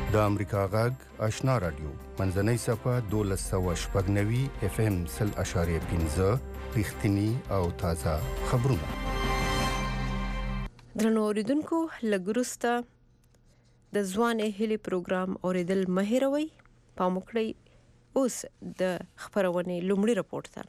د امریکا غږ آشنا رادیو منځنۍ صفه 1290 FM 0.5 رښتینی او تازه خبرونه. درنو اوریدونکو لګروسته د ځوان هلي پروګرام اوریدل مهیروي پاموکړی اوس د خبرونه لومړی راپورټ ته.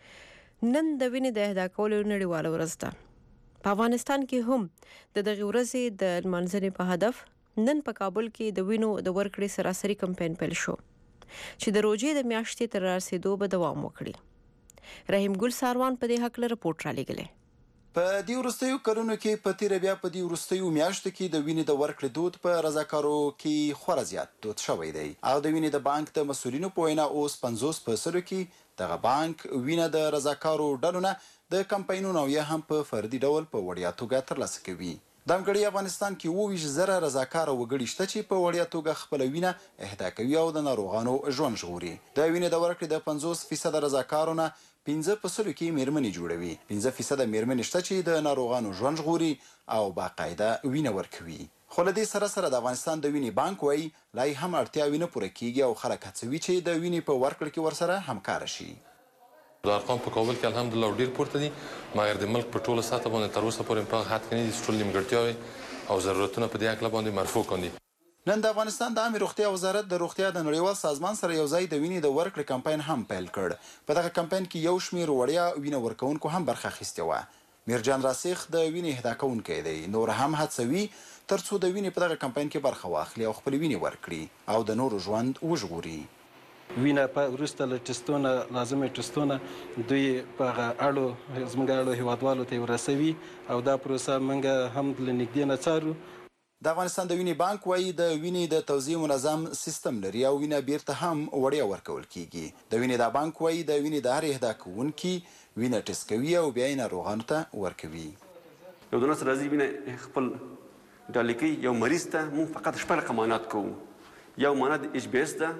نن د وینې د اهدا کولو نړیواله ورځ ده. په افغانستان کې هم د دغه ورځې د منځنۍ په هدف نن په کابل کې د وینو د ورکړې سراسري کمپاین پیل شو چې د روزې د میاشتې تر رسیدو به دوام وکړي. رحیم ګل ساروان په دې حق له رپورټ را لګلې. په دې وروستیو کلونو کې په تیر بیا په دې وروستیو میاشتو کې د وینې د ورکړې دود په رضاکارو کې خورا زیات دود شوی دی او د وینې د بانک د مسولینو په وینا اوس 50% کې دغه بانک وینه د رضاکارو ډلو نه د کمپاینونو یا هم په فردي ډول په وړیا توګه ترلاسه کوي. د همګړي افغانستان کې 20,000 رضاکار وګړي شته چې په وړیا توګه خپل وینه اهدا کوي او د ناروغانو ژوند ژغوري. د وینې د ورکړې د 50% رضاکارونه 15% کې میرمنې جوړوي. 15% میرمنې شته چې د ناروغانو ژوند ژغوري او باقاعده وینه ورکوي. خو له دې سره د افغانستان د وینې بانک وایي لای هم اړتیاوې نه پوره کیږي او خلک هڅوي چې د وینې په ورکړه کې ورسره همکار شي. د ارقام په کابل کې الحمدلله ډیر پورته دي مګر د ملک په ټوله سطح باندې تر اوسه پورې په حد کې نه دي ټول نیمګړتیاوې او ضرورتونه په دې اړه باندې مرفوع کړي. نن د افغانستان د عامه روغتیا وزارت د روغتیا د نړیوال سازمان سره یو ځای د وینې د ورکړې کمپاین هم پیل کړ. په دغه کمپاین کې یو شمېر وړیا وینه ورکوونکو هم برخه اخیستې وه. میرجان راسخ د وینې اهدا کوونکی دی. نور هم هڅوي ترڅو د وینې په دغه کمپاین کې برخه واخلي او خپل وینې ورکړي او د نورو ژوند وژغوري. وینه په وروسته له ټسټونه لازمي ټسټونه دوی په اړو زموږ اړو هیوادوالو ته ورسوي او دا پروسه موږ هم له نږدې نه څارو. د افغانستان د وینې بانک وایي د وینې د توزیع منظم سیستم لري او وینه بیرته هم وړیا ورکول کیږي. د وینې د بانک وایي د وینې د هر اهدا کوونکي وینه ټیسټ کوي او بیا یې ناروغانو ته ورکوي. یو دونه راځي وینه خپل ډالۍ کوي یو مریض ته موږ فقط شپږ رقمانات کوو. یو معنا د ایچ بی اس ده،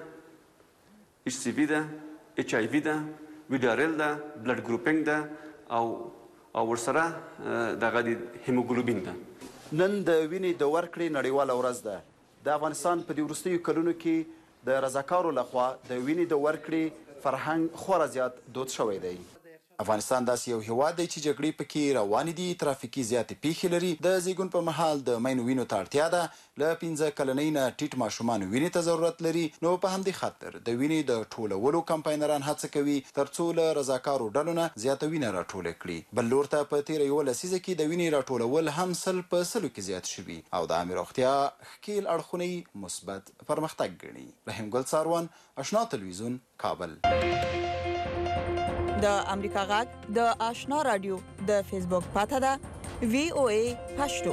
ایچ سی وی ده، ایچ آی وی ده، ویډارل ده، بلډ ګروپینګ ده او ورسره دغه د هیموګلوبین ده. نن د وینې د ورکړې نړیواله ورځ ده. د افغانستان په دې وروستیو کلونو کې د رضاکارو لخوا د وینې د ورکړې فرهنګ خورا زیات دود شوی دی. افغانستان داسې یو هیواد دی چې جګړې پکې روانې دي، ترافیکي زیاتې پیښې لري، د زیږون په مهال د مینو وینو ته اړتیا ده، له 15 کلنۍ نه ټیټ ماشومان وینې ته ضرورت لري. نو په همدې خاطر د وینې د ټولولو کمپاینران هڅه کوي ترڅو له رضاکارو ډلو نه زیاته وینه راټوله کړي. بل لور ته په تیره یوه لسیزه کې د وینې راټولول هم 100% کې زیات شوي او د عامه روغتیا ښکیل اړخونه مثبت پرمختګ ګڼي. رحیم ګل ساروان، آشنا تلویزیون، کابل. د امریکا غږ د آشنا رادیو د فیسبوک پاته ده VOA پښتو.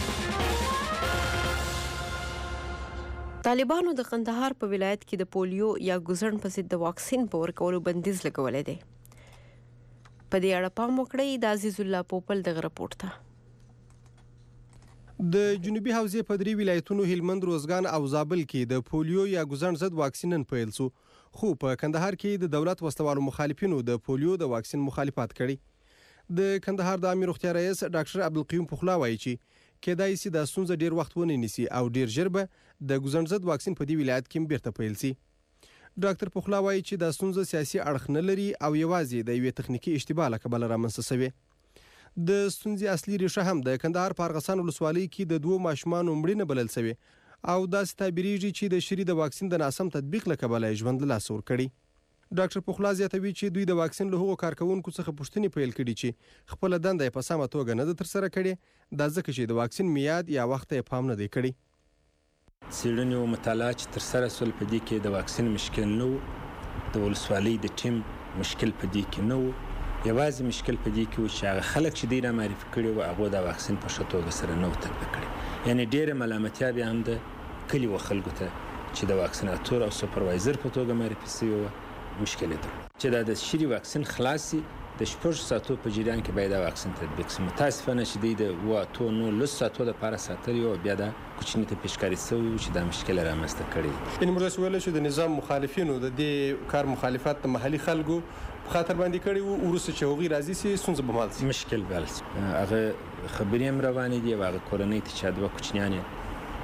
طالبانو د قندهار په ولایت کې د پولیو یا ګوزړن په ضد د واکسین په ورکولو بندیز لګولې دی. په دې اړه پام وکړئ د عزیز الله پوپل د رپورټ ته. د جنوبي حوزې په 3 ولایتونو هلمند، روزګان او زابل کې د پولیو یا ګوزړن ضد واکسین نن پیل شو. خو په کندهار کې د دولت وسوالو مخالفینو د پولیو د واکسین مخالفت کړي. د کندهار د عامه روغتیا رئیس ډاکټر عبدالقیوم پخلا وایي چې کېدای شي د ستونزه ډیر وخت ونه نیسي او ډیر ژر به د ګوزړن ضد واکسین په دې ولایت کې بیرته پیل شي. ډاکټر پخلا وایي چې د ستونزه سیاسي اړخ نه لري او یوازې د یوې تخنیکی اشتباه له کبله رامنځته شوې. د ستونزې اصلي ریښه هم د کندهار په ارغسان ولسوالۍ کې د 2 ماشومانو مړینه بلل شوې او داسې تعبیریږي چې د شری د واکسین د ناسم تطبیق له کبله ژوند له لاسه ورکړي. ډاکټر پخلا زیاتوي چې دوی د واکسین له هغو کارکونکو څخه پوښتنې پیل کړي چې خپل دنده په سمه توګه نه ده ترسره کړې، دا ځکه چې د واکسین میعاد یا وخت یې پام نه دی کړی. څېړنې او مطالعات چې ترسره شول په دې کې د واکسین مشکل نه و، د ولسوالۍ د ټیم مشکل په دې کې نه و، یوازې مشکل په دې کې و چې هغه خلک چې دوی رامعرفي کړي وو هغو د واکسین په ښه توګه سره نه و تطبیق کړی. یعنې ډېره ملامتیا بیا هم د کلیو خلکو ته چې د واکسیناتور او سوپروایزر په توګه معرفي شوي وو مشکل یې درلود. چې دا د شری واکسین خلاص شي د 6 ساعتو په جریان کې باید دا واکسین تطبیق شي. متاسفانه چې دوی د 8-9 ساعتو لپاره ساتلی او بیا دا کوچني ته پیشکاري شوي چې دا مشکل رامنځته کړی. یعنې موږ داسې ویلی شو د نظام مخالفینو د دې کار مخالفت د محلي خلکو په خاطر باندې کړی وو، وروسته چې هغوی راضي شي ستونزه به حل شي. مشکل به حل شي. هغه خبرې هم روانې دي او هغه کورنۍ ته چې 2 کوچنیان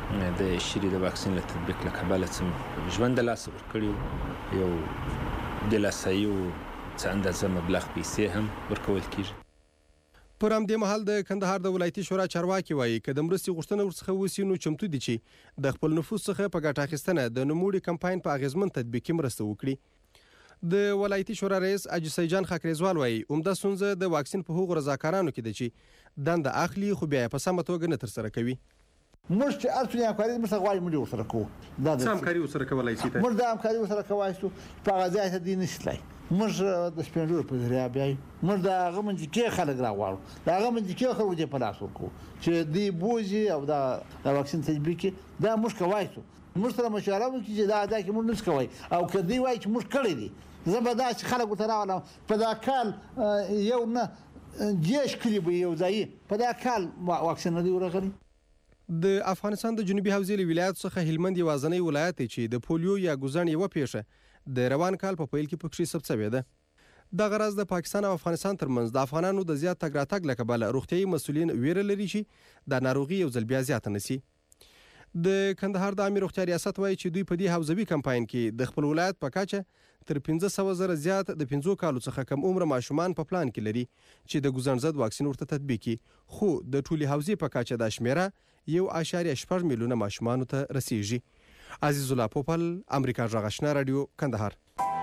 د شری د واکسین له تطبیق له کبله څه ژوند د لاس ورکړي یو د لاسایي او څه اندازه مبلغ پیسې هم ورکول کیږي. پر همدې مهال د کندهار د ولایتي شورا چارواکي وایي که د مرستې غوښتنه ورڅخه وسي نو چمتو دي چې د خپل نفوذ څخه په ګټه اخیستنه د نوموړي کمپاین په اغیزمن تطبیقي مرسته وکړي. د ولایتي شورا رئیس اجي سیجان خاکریزوال وایي عمده ستونزه د واکسین په هغو رضاکارانو کې ده چې دنده اخلي خو بیا یې په سمه توګه نه ترسره کوي. موږ چې هر څومره همکاري موږ غواړو موږ ورسره کوو. څه همکاري ورسره کولی شي؟ موږ دا همکاري ورسره کولی شو په هغه ځای ته دې نه شي تللی. موږ د سپین ږیرو په ذریعه بیایو. موږ د هغه منځکي خلک راغواړو. د هغه منځکي خلکو دې په لاس ورکوو چې دوی بوځي او دا واکسین تطبیق کړي. دا موږ کولی شو. موږ سره مشوره وکړي چې دا ځای کې موږ نشو کولی او که دوی وایي چې موږ کړی دي زه به داسې خلک ورته راولم په دا کال یو نه 10 کلي به یو ځای په دا کال واکسین نه دی ورغلی. د افغانستان د جنوبي حوزې له ولایت څخه هلمند یوازینی ولایت دی چې د پولیو یا ګوزن یوه پیښه د روان کال په پیل کې پکې ثبت شوې ده. دغه راز د پاکستان او افغانستان ترمنځ د افغانانو د زیات تګ راتګ له کبله روغتیایي مسؤلین ویره لري چې د ناروغي یو ځل بیا زیاته نه شي. د کندهار د عامې روغتیا ریاست وایي چې دوی په دې حوزوي کمپاین کې د خپل ولایت په کچه تر 15,000 زیات د 5 کالو څخه کم عمره ماشومان په پلان کې لري چې د ګوزن ضد واکسین ورته تطبیق کړي، خو د ټولي حوزې په کچه دا شمیره 1.8 میلیونه ماشومانو ته رسیږي. عزیز الله پوپل، امریکا غږ آشنا رادیو، کندهار.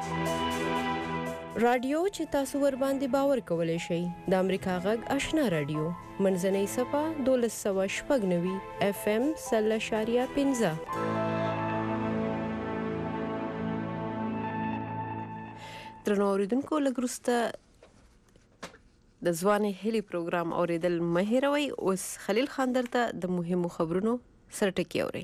رادیو چې تاسو ور باندې باور کولای شئ د امریکا غږ آشنا رادیو منځنۍ صفه 1290 FM 0.15. درنو اوریدونکو، لږ وروسته د ځوانې هیلې پروګرام اوریدل مه هېروئ. اوس خلیل خان درته د مهمو خبرونو سرټکي اورئ.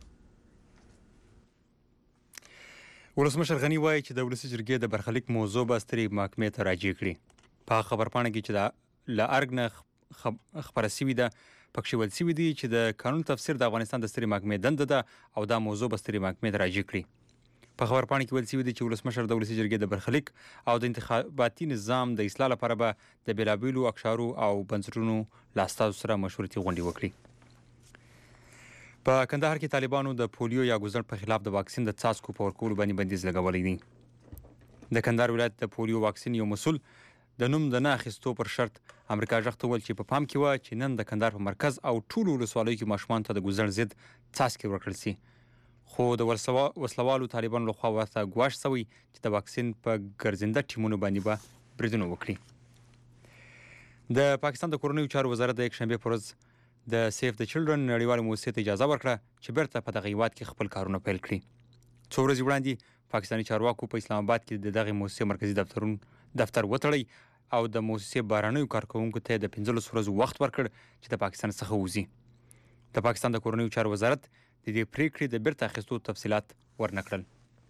ولسمشر غني وایي چې د ولسي جرګې د برخلیک موضوع به سترې محکمې ته راجع کړي. په خبرپاڼه کې چې له ارګ نه خبره سوي ده پکښې ویل سوي دي چې د قانون تفسیر د افغانستان د سترې محکمې دنده ده او دا موضوع به سترې محکمې ته راجع کړي. په خبرپاڼه کې ویل سوي دي چې ولسمشر د ولسي جرګې د برخلیک او د انتخاباتي نظام د اصلاح لپاره به د بېلابېلو اقشارو او بنسټونو له استازو سره مشورتي غونډې وکړي. په کندهار کې طالبانو د پولیو یا ګوزن په خلاف د واکسین د څاڅکو په ورکولو باندې بندیز لګولی دی. د کندهار ولایت د پولیو واکسین یو مسؤل د نوم د نه اخیستو پر شرط امریکا غږ ته وویل چې په پام کې وه چې نن د کندهار په مرکز او ټولو ولسوالیو کې ماشومانو ته د ګوزن ضد څاڅکي ورکړل سي، خو د وسلوالو طالبانو لخوا ورته ګواښ شوی چې د واکسین په ګرځنده ټیمونو باندې به بریدونه وکړي. د پاکستان د کورنیو چارو وزارت د یکشنبې په ورځ د سیف د چلډرن نړیوالې موسسې ته اجازه ورکړه چې بیرته په دغه هیواد کې خپل کارونه پیل کړي. څو ورځې وړاندې پاکستاني چارواکو په اسلام آباد کې د دغې موسسې مرکزي دفتر وتړی او د موسسې بهرنیو کارکوونکو ته د 15 ورځو وخت ورکړ چې د پاکستان څخه وځي. د پاکستان د کورنیو چارو وزارت د دې پریکړې د بیرته اخیستو تفصیلات ورنکړل.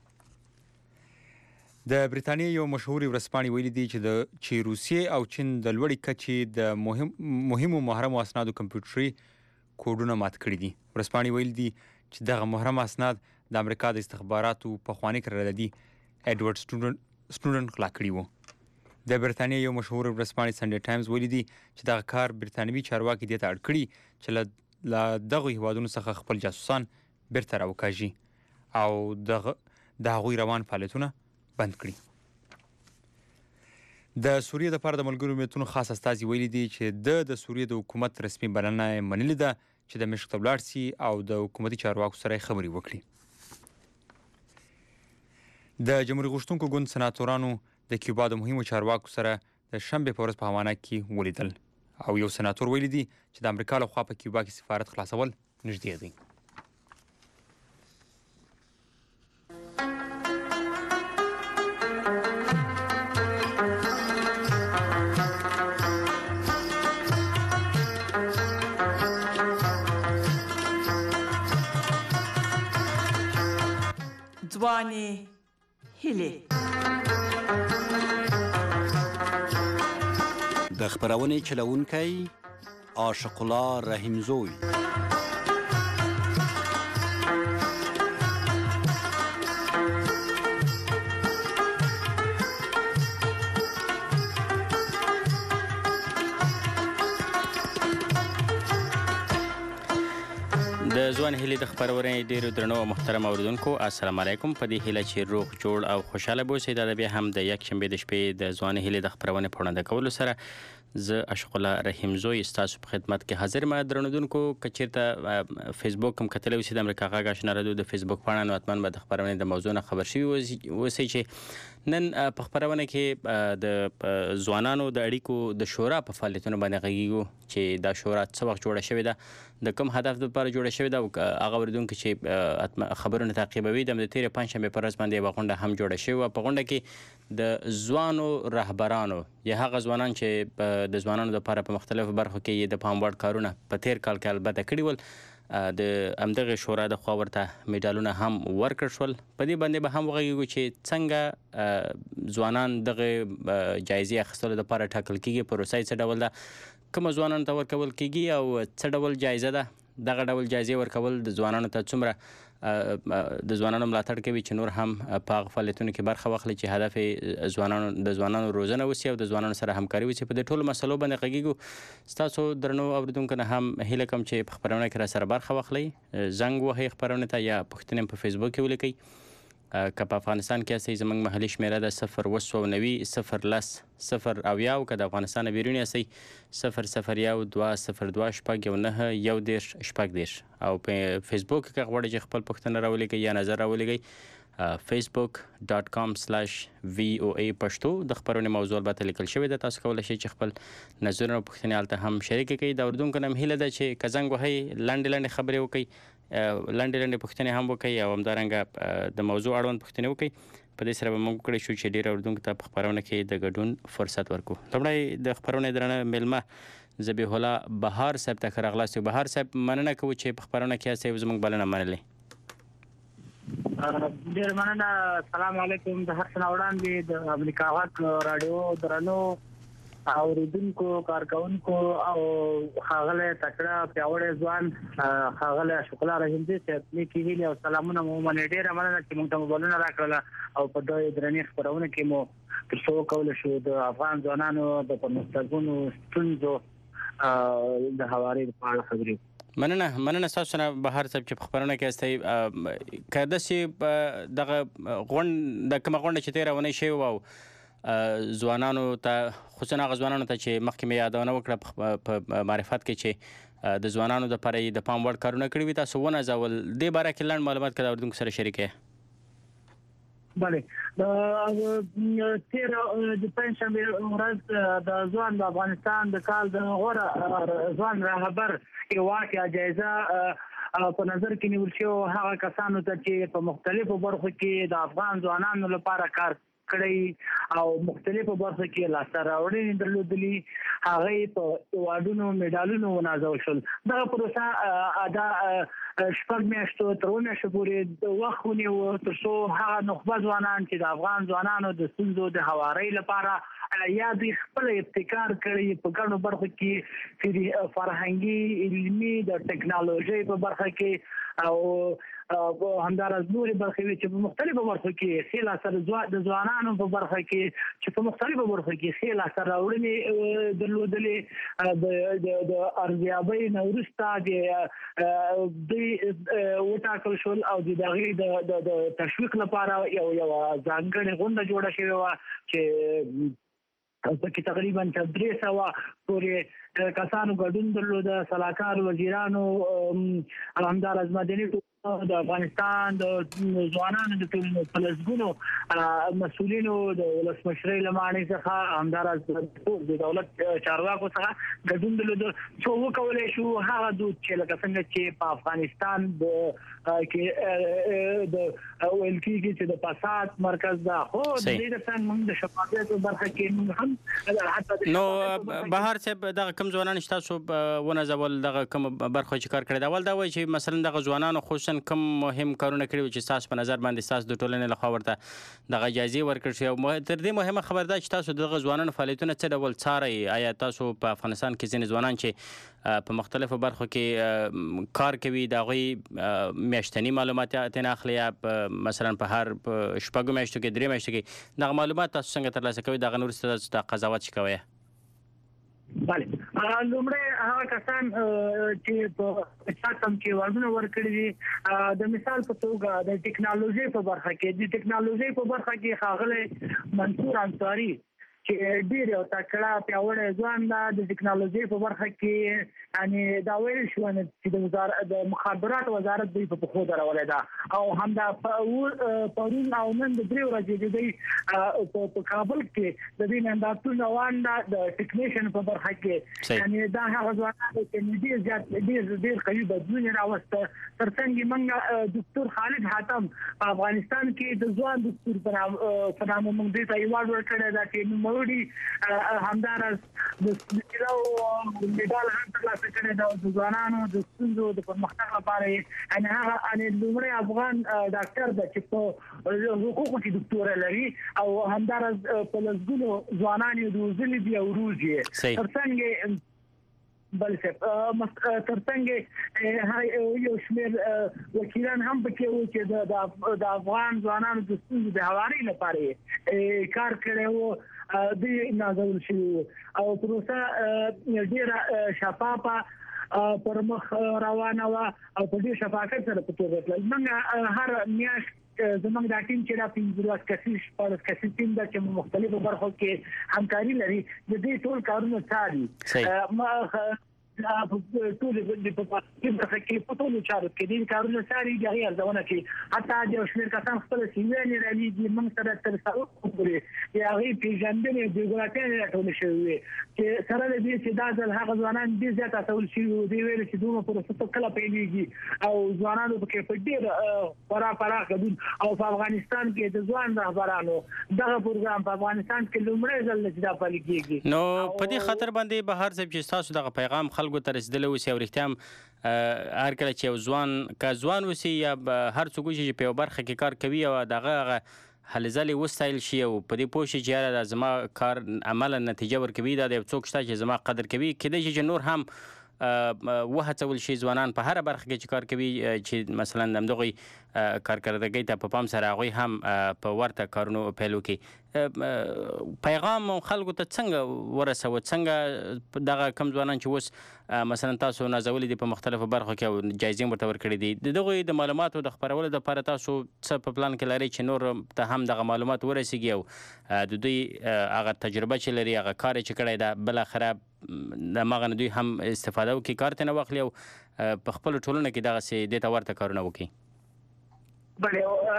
د بریتانیې یو مشهوري ورځپاڼې ویلي دي چې روسیې او چین د لوړې کچې د مهمو محرمو اسنادو کمپیوټري کوډونه مات کړي دي. ورځپاڼې ویلي دي چې دغه محرم اسناد د امریکا د استخباراتو پخواني قراردادي ایډورډ سنوډن غلا کړي وو. د بریتانیې یو مشهور ورځپاڼې سنډے ټایمز ویلي دي چې دغه کار بریتانوي چارواکي دې ته اړ کړي چې له دغو هیوادونو څخه خپل جاسوسان بیرته راوکاږي او د هغوی روان فعالیتونه بند کړي. د سوریې دپاره د ملګرو ملتونو خاص استازي ویلي دي چې د سوریې د حکومت رسمي بلنه یې منلې ده چې دمشق ته ولاړ سي او د حکومتي چارواکو سره یې خبرې وکړي. د جمهوریت غوښتونکو ګوند سناتورانو د کیوبا د مهمو چارواکو سره د شنبې په ورځ په هاوانا کې ولیدل او یو سناتور ویلي دي چې د امریکا لخوا په کیوبا کې سفارت خلاصول نږدې دی. ځوانې هیلې د خپرونې چلوونکی عاشق الله رحیمزوی. د ځوان هیلې د خپرونې ډیرو درنو او محترم اوریدونکو السلام علیکم. په دې هیله چې روغ جوړ او خوشاله اوسئ. دا بیا هم د یک شنبې د شپې د ځوان هیلې د خپرونې په وړاندې کولو سره زه اشق الله رحیم زوی ستاسو په خدمت کې حاضر ما. درنودونکو که چیرته فیسبوک هم کتلی اوسئ د امریکا غږ آشنا راډیو د فیسبوک پاڼه نو حتما به د خپرونې د موضوع نه خبر شوي اوسئ چې نن په خپرونه کې د ځوانانو د اړیکو د شورا په فعالیتونو باندې غږیږو چې دا شورا څه وخت جوړه شوې ده، د کوم هدف لپاره جوړه شوې ده او هغه اوریدونکو چې خبرونه تعقیبوي د تېرې پنجشنبې په ورځ باندې یوه غونډه هم جوړه شوې وه. په غونډه کې د ځوانو رهبرانو یا هغه ځوانان چې د ځوانانو لپاره په مختلفو برخو کې د پام وړ کارونه په تېر کال کې البته کړي ول، د همدغې شورا د خوا ورته میډالونه هم ورکړل شول. په دې باندې به هم وغږیږو چې څنګه ځوانان دغه جایزې اخیستلو لپاره ټاکل کیږي، پروسه یې څه ډول ده، کومو ځوانانو ته ورکول کیږي او څه ډول جایزه ده. دغه ډول جایزې ورکول د ځوانانو ته څومره د ځوانانو ملاتړ کوي چې نور هم په هغه فعالیتونو کې برخه واخلي چې هدف یې د ځوانانو روزنه وسي او د ځوانانو سره همکاري وسي. په دې ټولو مسلو باندې غږیږو. ستاسو درنو اوریدونکو نه هم هیله کوم چې په خپرونه کې را سره برخه واخلئ، زنګ وهئ خپرونې ته یا پوښتنې په فیسبوک کې ولیکئ. که په افغانستان کې یاستئ زموږ محلي شمیره ده 090 010 0 او که د افغانستان نه بیرون یاستئ 001 202 شپږ 19 10 شپږ 10 او په فیسبوک کې غواړئ چې خپل پوښتنه راولیکئ یا نظر راولیکئ facebook.com/VOA پښتو. د خپرونې موضوع البته لیکل شوې ده، تاسو کولی شئ چې خپل نظرونه او پوښتنې هلته هم شریکې کړئ. د اورېدونکو نه هم هیله ده چې که زنګ وهئ لنډې خبرې وکړئ، لنډې پوښتنې هم وکړئ او همدارنګه د موضوع اړوند پوښتنې وکړئ. په دې سره به موږ وکړی شو چې ډېر اورېدونکو ته په خپرونه کې د ګډون فرصت ورکړو. لومړی د خپرونې درنه میلمه ذبیح الله بهار صاحب ته ښه راغلاست. بهار صاحب مننه کوو چې په خپرونه کې یاستئ او زموږ بلنه منلې. ډېر مننه. السلام علیکم. د هر څه نه وړاندې د امریکا غږ راډیو درنو اوریدونکو، کارکونکو او ښاغلی تکړه پیاوړی ځوان ښاغلی اشق الله رحیم زوی صاحب نیکې هیلې او سلامونه مو ومنئ. ډېره مننه چې موږ ته مو بلنه راکړله او په دغې درنې خپرونه کې مو تر څو وکولی شو د افغان ځوانانو د پرمختګونو ستونزو د هواري په اړه خبرې. مننه ستاسو نه بهار صاحب چې په خپرونه کې یاستئ. که داسې دغه د کومه غونډه چې تېره اونۍ شوې وه او ځوانانو ته خصوصا هغه ځوانانو ته چې مخکې مې یادونه وکړه په معرفت کې چې د ځوانانو دپاره یې د پام وړ کارونه کړي وي، تاسو ونازول دې باره کې لنډ معلومات که د اورېدونکو سره شریک یې. بله، د تېره د پنجشنبې ورځ د ځوان د افغانستان د کال د غوره ځوان رهبر ایوارډ یا جایزه په نظر کې نیول شوې هغه کسانو ته چې په مختلفو برخو کې د افغان ځوانانو لپاره کار کړی او مختلفو برخو کې لاسته راوړنې درلودلي، هغه په ایوارډونو میډالونو ونازول شول. دغه پروسه دا شپږ میاشتو تر اووه میاشتو پورې وخت ونیو تر څو هغه نخبه ځوانان چې د افغان ځوانانو د ستونزو د هوارۍ لپاره یا دوی خپل ابتکار کړی په ګڼو برخو کې چې فرهنګي، علمي، د ټکنالوژۍ په برخه کې او همداراز نورې برخې وي چې په مختلفو برخو کې ښې لاسته د ځوانانو په برخه کې چې په مختلفو برخو کې ښې لاسته راوړنې درلودلې. د ارزیابۍ نه وروسته دوی وټاکل شول او د هغې د تشویق لپاره یوه ځانګړې غونډه جوړه شوې وه چې پکې تقریبا 300 پورې کسانو ګډون درلوده، سلاکار وزیرانو او همداراز مدني د افغانستان د ځوانانو د ټولنې په لسګونو مسؤلینو د ولسمشرۍ له ماڼۍ څخه همداراز د دولت چارواکو څخه ګډون درلوده څو وکولی شو هغه دود چې لکه څنګه چې په افغانستان کې د ویل کېږي چې د فساد مرکز ده، خو د دې د څنګ موږ د شفافیت په برخه کې موږ هم نو بهار صاحب دغه کوم ځوانان چې تاسو ونازول دغه کوم برخه چې کار کړی ده، اول دا وایي چې مثلا دغه ځوانانو خصوصا کوم مهم کارونه کړي چې تاسو په نظر باندې تاسو د ټولنې لخوا ورته دغه جایزې ورکړل شي او تر دې مهمه خبر ده چې تاسو دغه ځوانانو فعالیتونه څه ډول څارئ؟ آیا تاسو په افغانستان کې ځینې ځوانان چې په مختلفو برخو کې کار کوي د هغوی میاشتني معلومات ترې اخلي یا مثلا په هر شپږو میاشتو کې 3 میاشتو کې دغه معلومات تاسو څنګه ترلاسه کوئ؟ دغه نه وروسته تاسو ته قضاوت شي کوئ؟ بله لومړی هغه کسان چې په چاتم کې ورونه ورکړي دي د مثال په توګه د ټیکنالوژي په برخه کې ښاغلی منصور انصاری چې ډېر یو تکړه پیاوړی ځوان د ټیکنالوژي په برخه کې یعنی دا ویل شو چې د مخابرات وزارت دوی په پښو درولې ده او همدا پرون او نن د 3 ورځې د په کابل کې د دې نندارتون روان د ټیکنیشن په برخه کې یعنی دا هغه ځوانان چې ډېر قوي بدلون راوسته ترڅنګ موږ دکتور خالد حاتم په افغانستان کې د ځوان دکتور په نامه موږ دې ته ایوارډ ورکړی دا چې نوموړي همدارس د سپیلو میډال هم ترلاسه کړی دا د ځوانانو د ستونزو د پرمختګ لپاره یعنی هغه لومړی افغان ډاکټر دی چې په حقوقو کې دکتورا لري او همدارس په لږونو ځوانان یې روزلي دي او روزي ترڅنګ بل څه ترڅنګ یو شمېر وکیلان هم پکې وو چې د افغان ځوانانو د ستونزو د هواري لپاره کار کړی وو د نازول شوی او پروسه ډیره شفافه پر مخ روانه و او په دې شفافیت سره په توګه تل موږ هر میاشت زموږ د ټیم چې را 15 کسیش په کسیش ټیم د چې مختلفو برخو کې همکاري لري د دې ټول کارونه څاري ما ټول د په کې په ټول چارو کې د کارونو څاري د غیر ځونه کې حتی د شمیر کسان خپل سیمه لري د موږ سره تر څو پورې یا غي پیژندنې د ګوراتین ټول شوی چې سره دې چې دا ځل هغه ځوانان دې زیاته تول شي دی ویل چې دوه پروسه کله پیلېږي او ځوانانو په کې په ډېر پراخ غدون او په افغانستان کې د ځوان رهبرانو دغه پروګرام په افغانستان کې لومړی ځل چې دا پلي کېږي نو په دې خاطر باندې به هر څه چې تاسو دغه پیغام خلکو ته رسیدلی اوسي او رښتیا هر کله چې یو ځوان اوسي یا هر څوک چې په یو برخه کې کار کوي او دغه هلې ځلې وستایل شي او په دې پوه شي چې دا زما کار عملا نتیجه ورکوي دا د یو څوک شته چې زما قدر کوي کېدای شي چې نور هم وهڅول شي ځوانان په هر برخه کې چې کار کوي چې مثلا همدغه کارکردګۍ ته په پام سره هغوی هم په ورته کارونو پیل وکړي پیغام خلکو ته څنګه ورسوه څنګه دغه کم ځوانان چې اوس مثلا تاسو نازولي دي په مختلفو برخو کې او جایزې ورته ورکړي دي د دغوی د معلوماتو د خپرولو دپاره تاسو څه په پلان کې لرئ چې نور ته هم دغه معلومات ورسیږي او د دوی هغه تجربه چې لري هغه کار چې کړی ده بالاخره د مغه نه دوی هم استفاده وکړي کار ته نه واخلي او په خپلو ټولنه کې دغسې دې ته ورته کارونه وکړي بله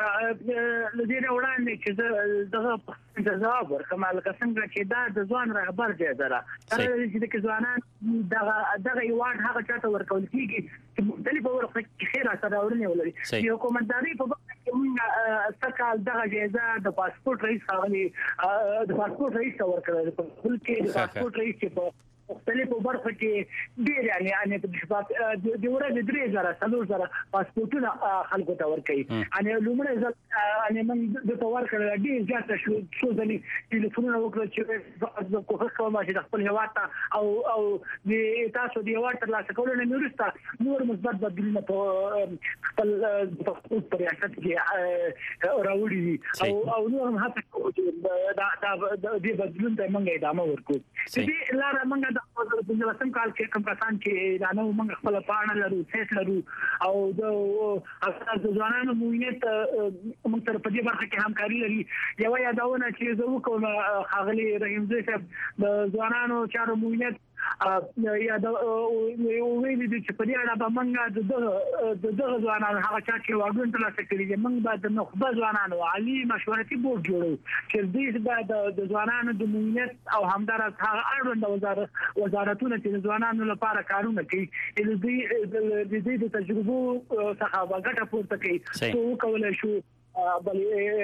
له دې نه وړاندې چې دغه جواب ورکړم لکه څنګه چې دا د ځوان رهبر جایزه ده چې ځوانان دغه ایوارډ هغه چاته ورکول کېږي چې مختلفو برخو کې ښې راسره راوړنې ولري د حکومتدارۍ په برخه کې موږ سږ دغه جایزه د پاسپورټ رئیس ښاغلي د پاسپورټ رئیس ته ورکړې په خپل کې د پاسپورټ رئیس چې په مختلفو برخو کې ډېر یعنی د ورځې 3000 پاسپورټونه خلکو ته ورکوي یعنی لومړی ځل یعنی موږ د ته ورکړل ډېر زیاته څو ځلې ټلیفونونه وکړل چې زه کوښښ کوم چې د خپل هېواد ته او د تاسو د هېواد ترلاسه کولو نه وروسته نور مثبت بدلونونه په خپل په ریاست کې راوړي دي او نور هم هڅه کوو چې د بدلون ته موږ ادامه ورکړو د دې لاره موږ د 15 کال کې کوم کسان چې دا نو موږ خپل پاڼه لرو سیس لرو او د ځوانانو موینت موږ تر په دې برخه کې همکاري لري یو یادونه چې زه وکوم ښاغلي رحیم زوی صاحب د ځوانانو چارو موینت یا د ویلي دي چې په دې اړه به موږ د دغه ځوانانو هغه چا چې واګون ترلاسه کړي دي موږ به د نخبه ځوانانو عالي مشورتي بورډ جوړو چې دوی به د ځوانانو د موینت او همدارس هغه اړوند وزارتونه چې د ځوانانو لپاره کارونه کوي د دې د تجربو څخه به ګټه پورته کوي څو وکولی شو بل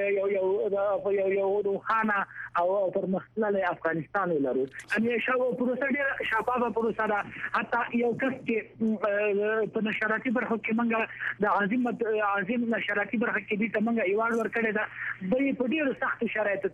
یو روښانه او پرمختللی افغانستان ولرو ان شاو پروسه ډېره شفافه پروسه ده حتی یو کس چې په نشراتي برخو کې موږ د عظیم نشراتي برخه کې دي ته موږ ایوارډ ورکړی ده دوی په ډېرو سختو شرایطو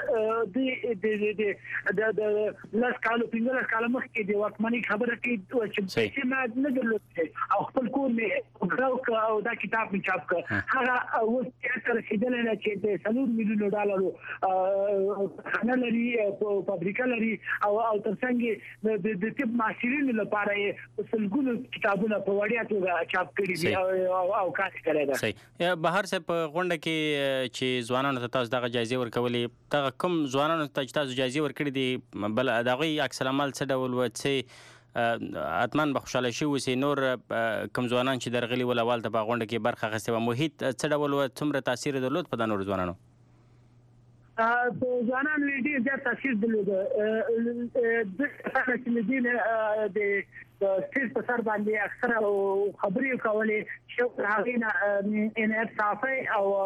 کې د لاس کالو 15 کال مخکې د واکمنۍ خبره کوي چې پیسې ما نه درلودې او خپل کور مې او دا کتاب مې چاپ کړ هغه اوس ته رسیدلی ده چې د 4 میلیونو ډالرو خانه لري فابریکه لري او ترڅنګ د طب محصلینو لپاره یې سلګونو کتابونه په وړیا توګه چاپ کړي دي او کار کړی ده. صحیح. بهر صاحب په غونډه کې چې ځوانانو ته تاسو دغه جایزې ورکولې، دغه کوم ځوانانو ته چې تاسو جایزې ورکړې دي بل د هغوی عکس العمل څه ډول و؟ څه حتما به خوشحاله شوي اوسئ. نور کوم ځوانان چې درغلي ول اول ته په غونډه کې برخه اخیستې وه، محیط څه ډول و؟ څومره تاثیر درلود په دا نورو ځوانانو؟ په ځوانانو یې ډېر زیات تاثیر درلوده. چې له دې د سټیج په سر باندې اکثره خبرې کولې چې هغې نه عنایت صافی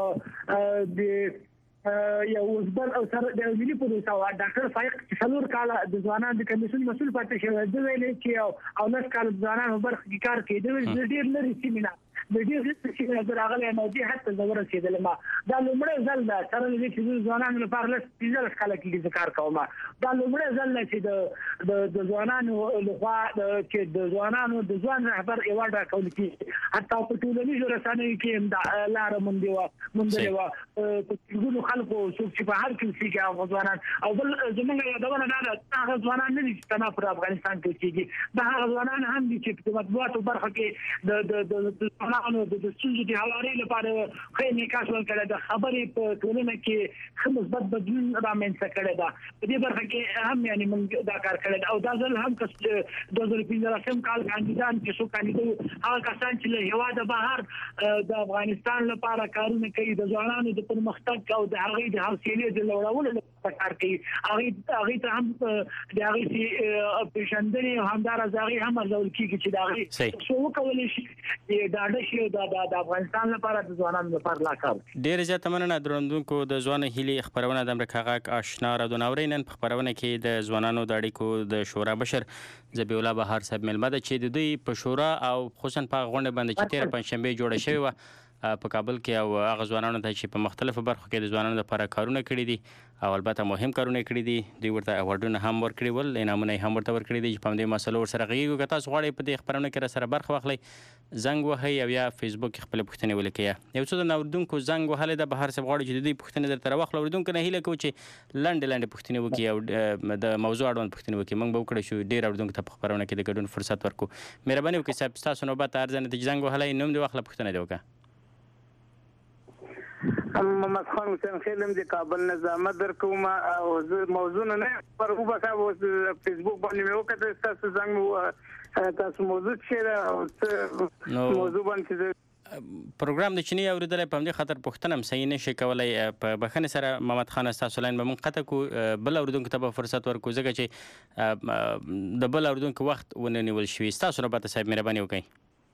او د یو وزبر او سره د ملي پولیسو او ډاکټر فایق 4 کاله د ځوانانو د کمیسیون مسؤل پاتې شوی دی، ویلي چې او 10 کاله د ځوانانو برخه کې کار کوي. د ډېر لري سیمینار د ډېر سیمینار راغلی نو حتی زه ورسېدلم. دا لومړی ځل ده سره له دې چې ځوانانو لپاره 15 کاله کې کار کوم. دا لومړی ځل ده چې د ځوانانو لخوا چې د ځوانانو د ځوان رهبر ایوارډ راکول کېږي. حتی په ټولنیزو رسنیو کې هم لاره موندلې وه په څلګونو خلکو څوک چې په هر کلسي کې هغه ځوانان او بل زموږ یادونه دا ده هغه ځوانان نه دي چې تنها پر افغانستان کې کېږي. دا هغه ځوانان هم دي چې په مطبوعاتو برخه کې د ځوانانو د ستونزو د هواري لپاره ښه انعکاس ورکړی ده. خبرې په ټولنه کې ښه مثبت بدلون رامنځته کړی ده. په دې برخه کې هم یعنې موږ دا کار کړی ده او دا ځل هم 2015 کال کاندیدان چې څو کاندیدان هغه کسان چې له هېواده بهر د افغانستان لپاره کارونه کوي، د ځوانانو د پرمختګ او د هغې د حوصلې د لوړولو لپاره کار کوي، هغې ته هم د هغې پېژندنې او همداراز هغې هم ارزول کېږي چې د هغې څه وکولی شي ډاډه شي د افغانستان لپاره د ځوانانو لپاره لا کار. ډېره زیاته مننه درنوونکو. د ځوان هیلې خپرونه د امریکا غږ آشنا راډیو نو اورئ. نن په خپرونه کې د ځوانانو د اړیکو د شورا مشر ذبیح الله بهار صاحب مېلمه ده چې د دوی په شورا او خصوصا په غونډه باندې چې تېره پنجشنبې جوړه شوې وه په کابل کې او هغه ځوانانو ته چې په مختلفو برخو کې د ځوانانو لپاره کارونه کړي دي او البته مهم کارونه کړي دي، دوی ورته ایوارډونه هم ورکړي ول، انعامونه یې هم ورته ورکړي دي چې په همدې مسلو ورسره غږیږو. که تاسو غواړئ په دې خپرونه کې راسره برخه واخلئ زنګ وهئ او یا فیسبوک کې خپلې پوښتنې ولیکئ. یو څو د اورېدونکو زنګ وهلی ده. بهر صاحب غواړي چې د دوی پوښتنې درته راواخلو. اورېدونکو نه هیله کوو چې لنډې پوښتنې وکړي او د موضوع اړوند پوښتنې وکړي. موږ به وکړی شو ډېر اورېدونکو ته په خپرونه کې د ګډون فرصت ورکړو. مهرباني وکړئ صاحب ستاسو نوبت ته ارزنه ده چې زنګ وهلی نوم دې واخله پوښتنه دې وکړه. محمد خان حسین خیلم د کابل نه زحمت درکوم او موضوع نه پر او بس او فیسبوک باندې مې وکړه تاسو څنګه تاسو موضوع چې موضوع باندې پروګرام د چینی اوریدل په همدې خاطر پوښتنه هم صحیح نشي کولای. په بخښنې سره محمد خان تاسو لاین به مونږ قطع کو بل اوریدونکو ته به فرصت ورکو ځکه چې د بل اوریدونکو وخت ونه نیول شوی. تاسو رابطه صاحب مهرباني وکړئ.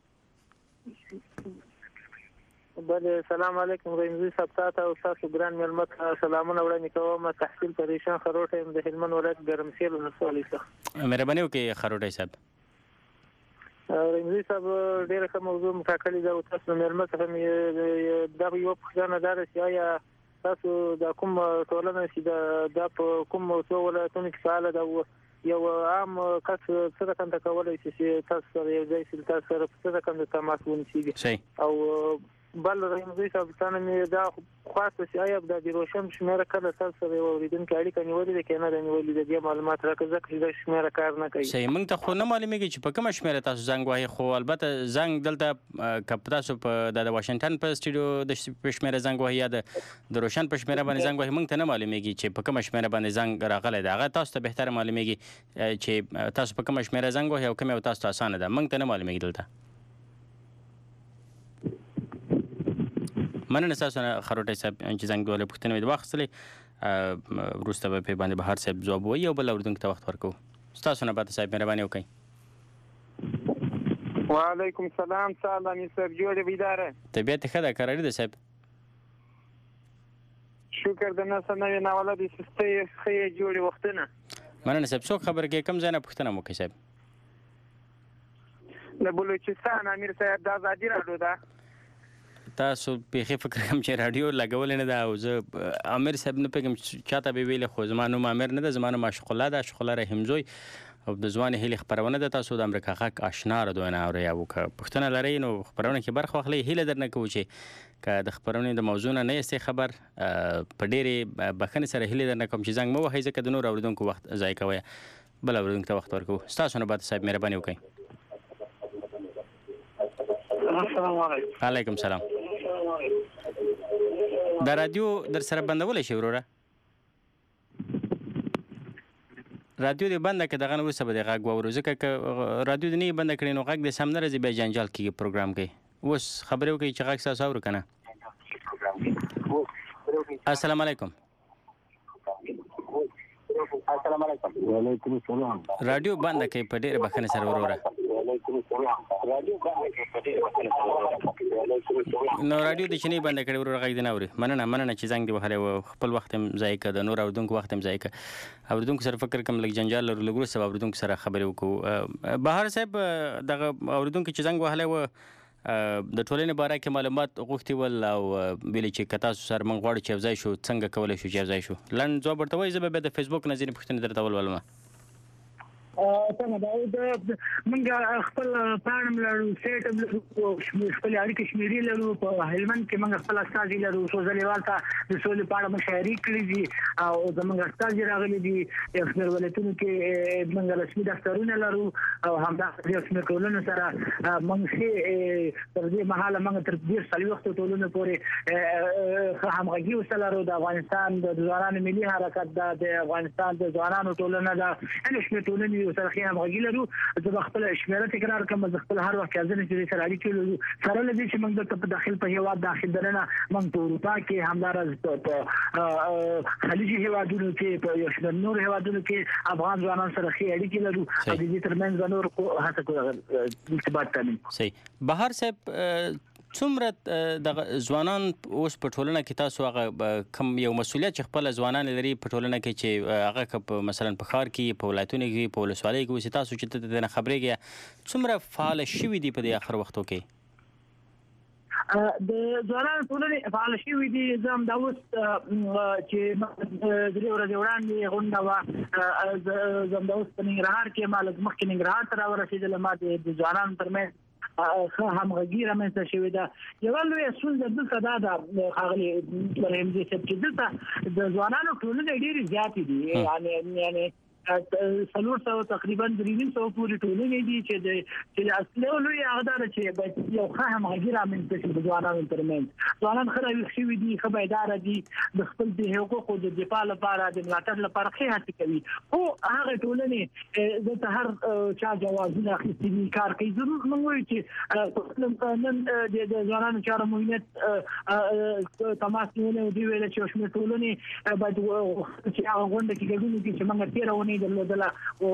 بله سلام علیکم رمزي صاحب تاسو او تاسو ګران مېلمه ته سلامونه وړاندې کوم. تحصیل پریشان خروټه يم د هلمند ولایت ګرمسیر ولسوالۍ څخه. مهرباني وکړئ خروټه صاحب. رمزي صاحب ډېره ښه موضوع مټاکلې ده او تاسو مېلمه ته هم دغه یوه پوښتنه ده چې آیا تاسو د کوم ټولنه چې دا په کوم څو ولایتونو کې فعاله ده یو عام کس څه رقم ته کولی شي چې تاسو سره یو ځای شي تاسو سره څه رقم د تماس ونیسي او بل رمزي صاحب تانه مې دا خواسته چې آیا د روشن شمیره کله تاسو سره یو اوریدونکي اړیکه نیولې ده که نه ده نیولې د دې معلومات راکړه ځکه چې دا شمیره کار نه کوي. صحیح موږ ته خو نه معلومیږي چې په کومه شمیره تاسو زنګ وهئ خو البته زنګ دلته که تاسو په د واشنګټن په سټوډیو د شمیره زنګ وهئ یا د روشن په شمیره باندې زنګ وهئ موږ ته نه معلومیږي چې په کومه شمیره باندې زنګ راغلی ده. هغه تاسو ته بهتره معلومیږي چې تاسو په کومه شمیره زنګ وهئ او کومه تاسو ته اسانه ده. موږ ته نه معلومیږي دلته. مننه تاسو نه خروټی صاحب چې زنګ ولې پوښتنه مې واخیستلې وروسته به پرې باندې بهر صاحب ځواب ووایي او بل اورېدونکي ته وخت ورکوو. ستاسو نه بعد صاحب مهرباني وکړئ. وعلیکم سلام صاحب امیر صاحب جوړې بیداره طبیعت ښه ده کراري ده صاحب شکر د نسه نوې ناوله د سستۍ ښې جوړې وختونه. مننه صاحب څوک خبر کوي کوم ځای نه پوښتنه مو کوي صاحب؟ د بلوچستان امیر صاحب د ازادي راډیو ده. تاسو بیخي فکر کوم چې راډیو لګولې نه ده او زه امیر صاحب نه پوهېږم چاته به ویلې خو زما نوم امیر نه ده زما نوم عاشق الله ده عاشق الله رحیم زوی او د ځوان هیلې خبرونه د تاسو د امریکا غږ آشنا راډیو اوري او که پښتنه لري نو خبرونه کې برخه واخلي. هیله درنه کوو چې که د خبرونې د موضوع نه یاستئ خبر په ډېرې بخښنې سره هیله درنه کوم چې زنګ مو وهئ ځکه د نورو اورېدونکو وخت ضایع کوئ. بل اورېدونکو ته وخت ورکوو. ستاسو نه بعد صاحب مهرباني وکړئ. السلام علیکم. علیکم سلام. دا رادیو در سره بندولی شي وروره؟ رادیو دې بنده کړه دغه نه وروسته به دې غږ واورو ځکه که رادیو دې نه یې بنده کړې نو غږ دې سم نه راځي بیا جنجال کېږي پروګرام کې. اوس خبرې وکړئ چې غږ ستاسو اورو که نه. السلام علیکم. وعلیکم السلام. رادیو بنده کړئ په ډېره بښنې سره وروره. نو رادیو دې چې نه یې بنده کړې وروره غږ دې نه اوري. مننه چې زنګ دې وهلی و خپل وخت هم ضایع کړه د نور اورېدونکو وخت هم ضایع کړه. اورېدونکو سره فکر کوم لږ جنجال لرو لږ وروسته به اورېدونکو سره خبرې وکړو. بهار صاحب دغه اورېدونکو چې زنګ وهلی و د ټولنې باره کې معلومات غوښتي ول او ویلي چې که تاسو سره موږ غواړو چې یو ځای شو څنګه کولی شو چې یو ځای شو. لنډ ځواب ورته وایي زه به بیا د فیسبوک نه ځینې پوښتنې درته ولولم. څنګه دا موږ خپل پاڼم لرو سیټ لرو خپل اړیکې شمیرې لرو په هلمند کې موږ خپل استازي لرو سوزلیوال ته د سولې په اړه مشاعرې کړې دي او زموږ استازي راغلي دي یو شمېر ولایتونو کې موږ رسمي دفترونه لرو او همداسې یو شمېر ټولنو سره موږ تر دې مهاله موږ تر 40 ټولنو پورې همغږي وسره لرو. د افغانستان د ځوانانو ملي حرکت د افغانستان د ځوانانو ټولنه ده هغه شمېر ټولنې سره خې همغږي لرو. زه خپل شمیره تکرار کوم زه خپل هر وخت ځنه چې سره اړیکې لرو سره لدې چې موږ د داخل په هیواد داخل درنه موږ په اروپا کې همدارز په خلیجي هیوادونو کې په یو شمېر نور هیوادونو کې افغان ځوانان سره خې اړیکې لرو او د دې ترمنځ نور هڅه کوو ارتباط تامین. صحیح. بهار صاحب څومره د ځوانان اوس په ټولنه کې تاسو هغه کم یو مسؤلیت چې خپل ځوانان لري په ټولنه کې چې هغه مثلا په ښار کې په ولایتونو کې په ولسوالیو کې اوسي تاسو چې ته نه خبرېږئ څومره فعال شوي دي په دې اخر وختو کې؟ د ځوانانو ټولنې فعال شوي دي. زه همدا اوس چې درې ورځې وړاندې غونډه وه زه همدا اوس په ننګرهار کې ما لږ مخکې ننګرهار ته راورسېدلم. ما د ځوانانو ترمنځ ښه همغږي رامنځته شوې ده. یوه لویه ستونزه دلته دا ده ښاغلي رحیمزی صاحب چې دلته د ځوانانو ټولنې ډېرې زیاتې دي یعنې 400 تقریبا 300 پورې ټولنې دي چې د اصلي لوی اغدار چې یو ښه همغږي رامنځته شي د ځوانانو ترمنځ. ځوانان ښه راویښ شوي دي ښه بیداره دي د خپل د حقوقو د دفاع لپاره د ملاتړ لپاره ښې هڅې کوي. خو هغه ټولنې دلته هر چا جوازونه اخیستي دي کار کوي. موږ وایو چې نن د ځوانانو چارو معاونیت تماس نیولې او دوی ویل چې یو شمېر ټولنې باید چې هغه غونډه کې ګډون وکړي چې موږ تېره اونۍ درلودله خو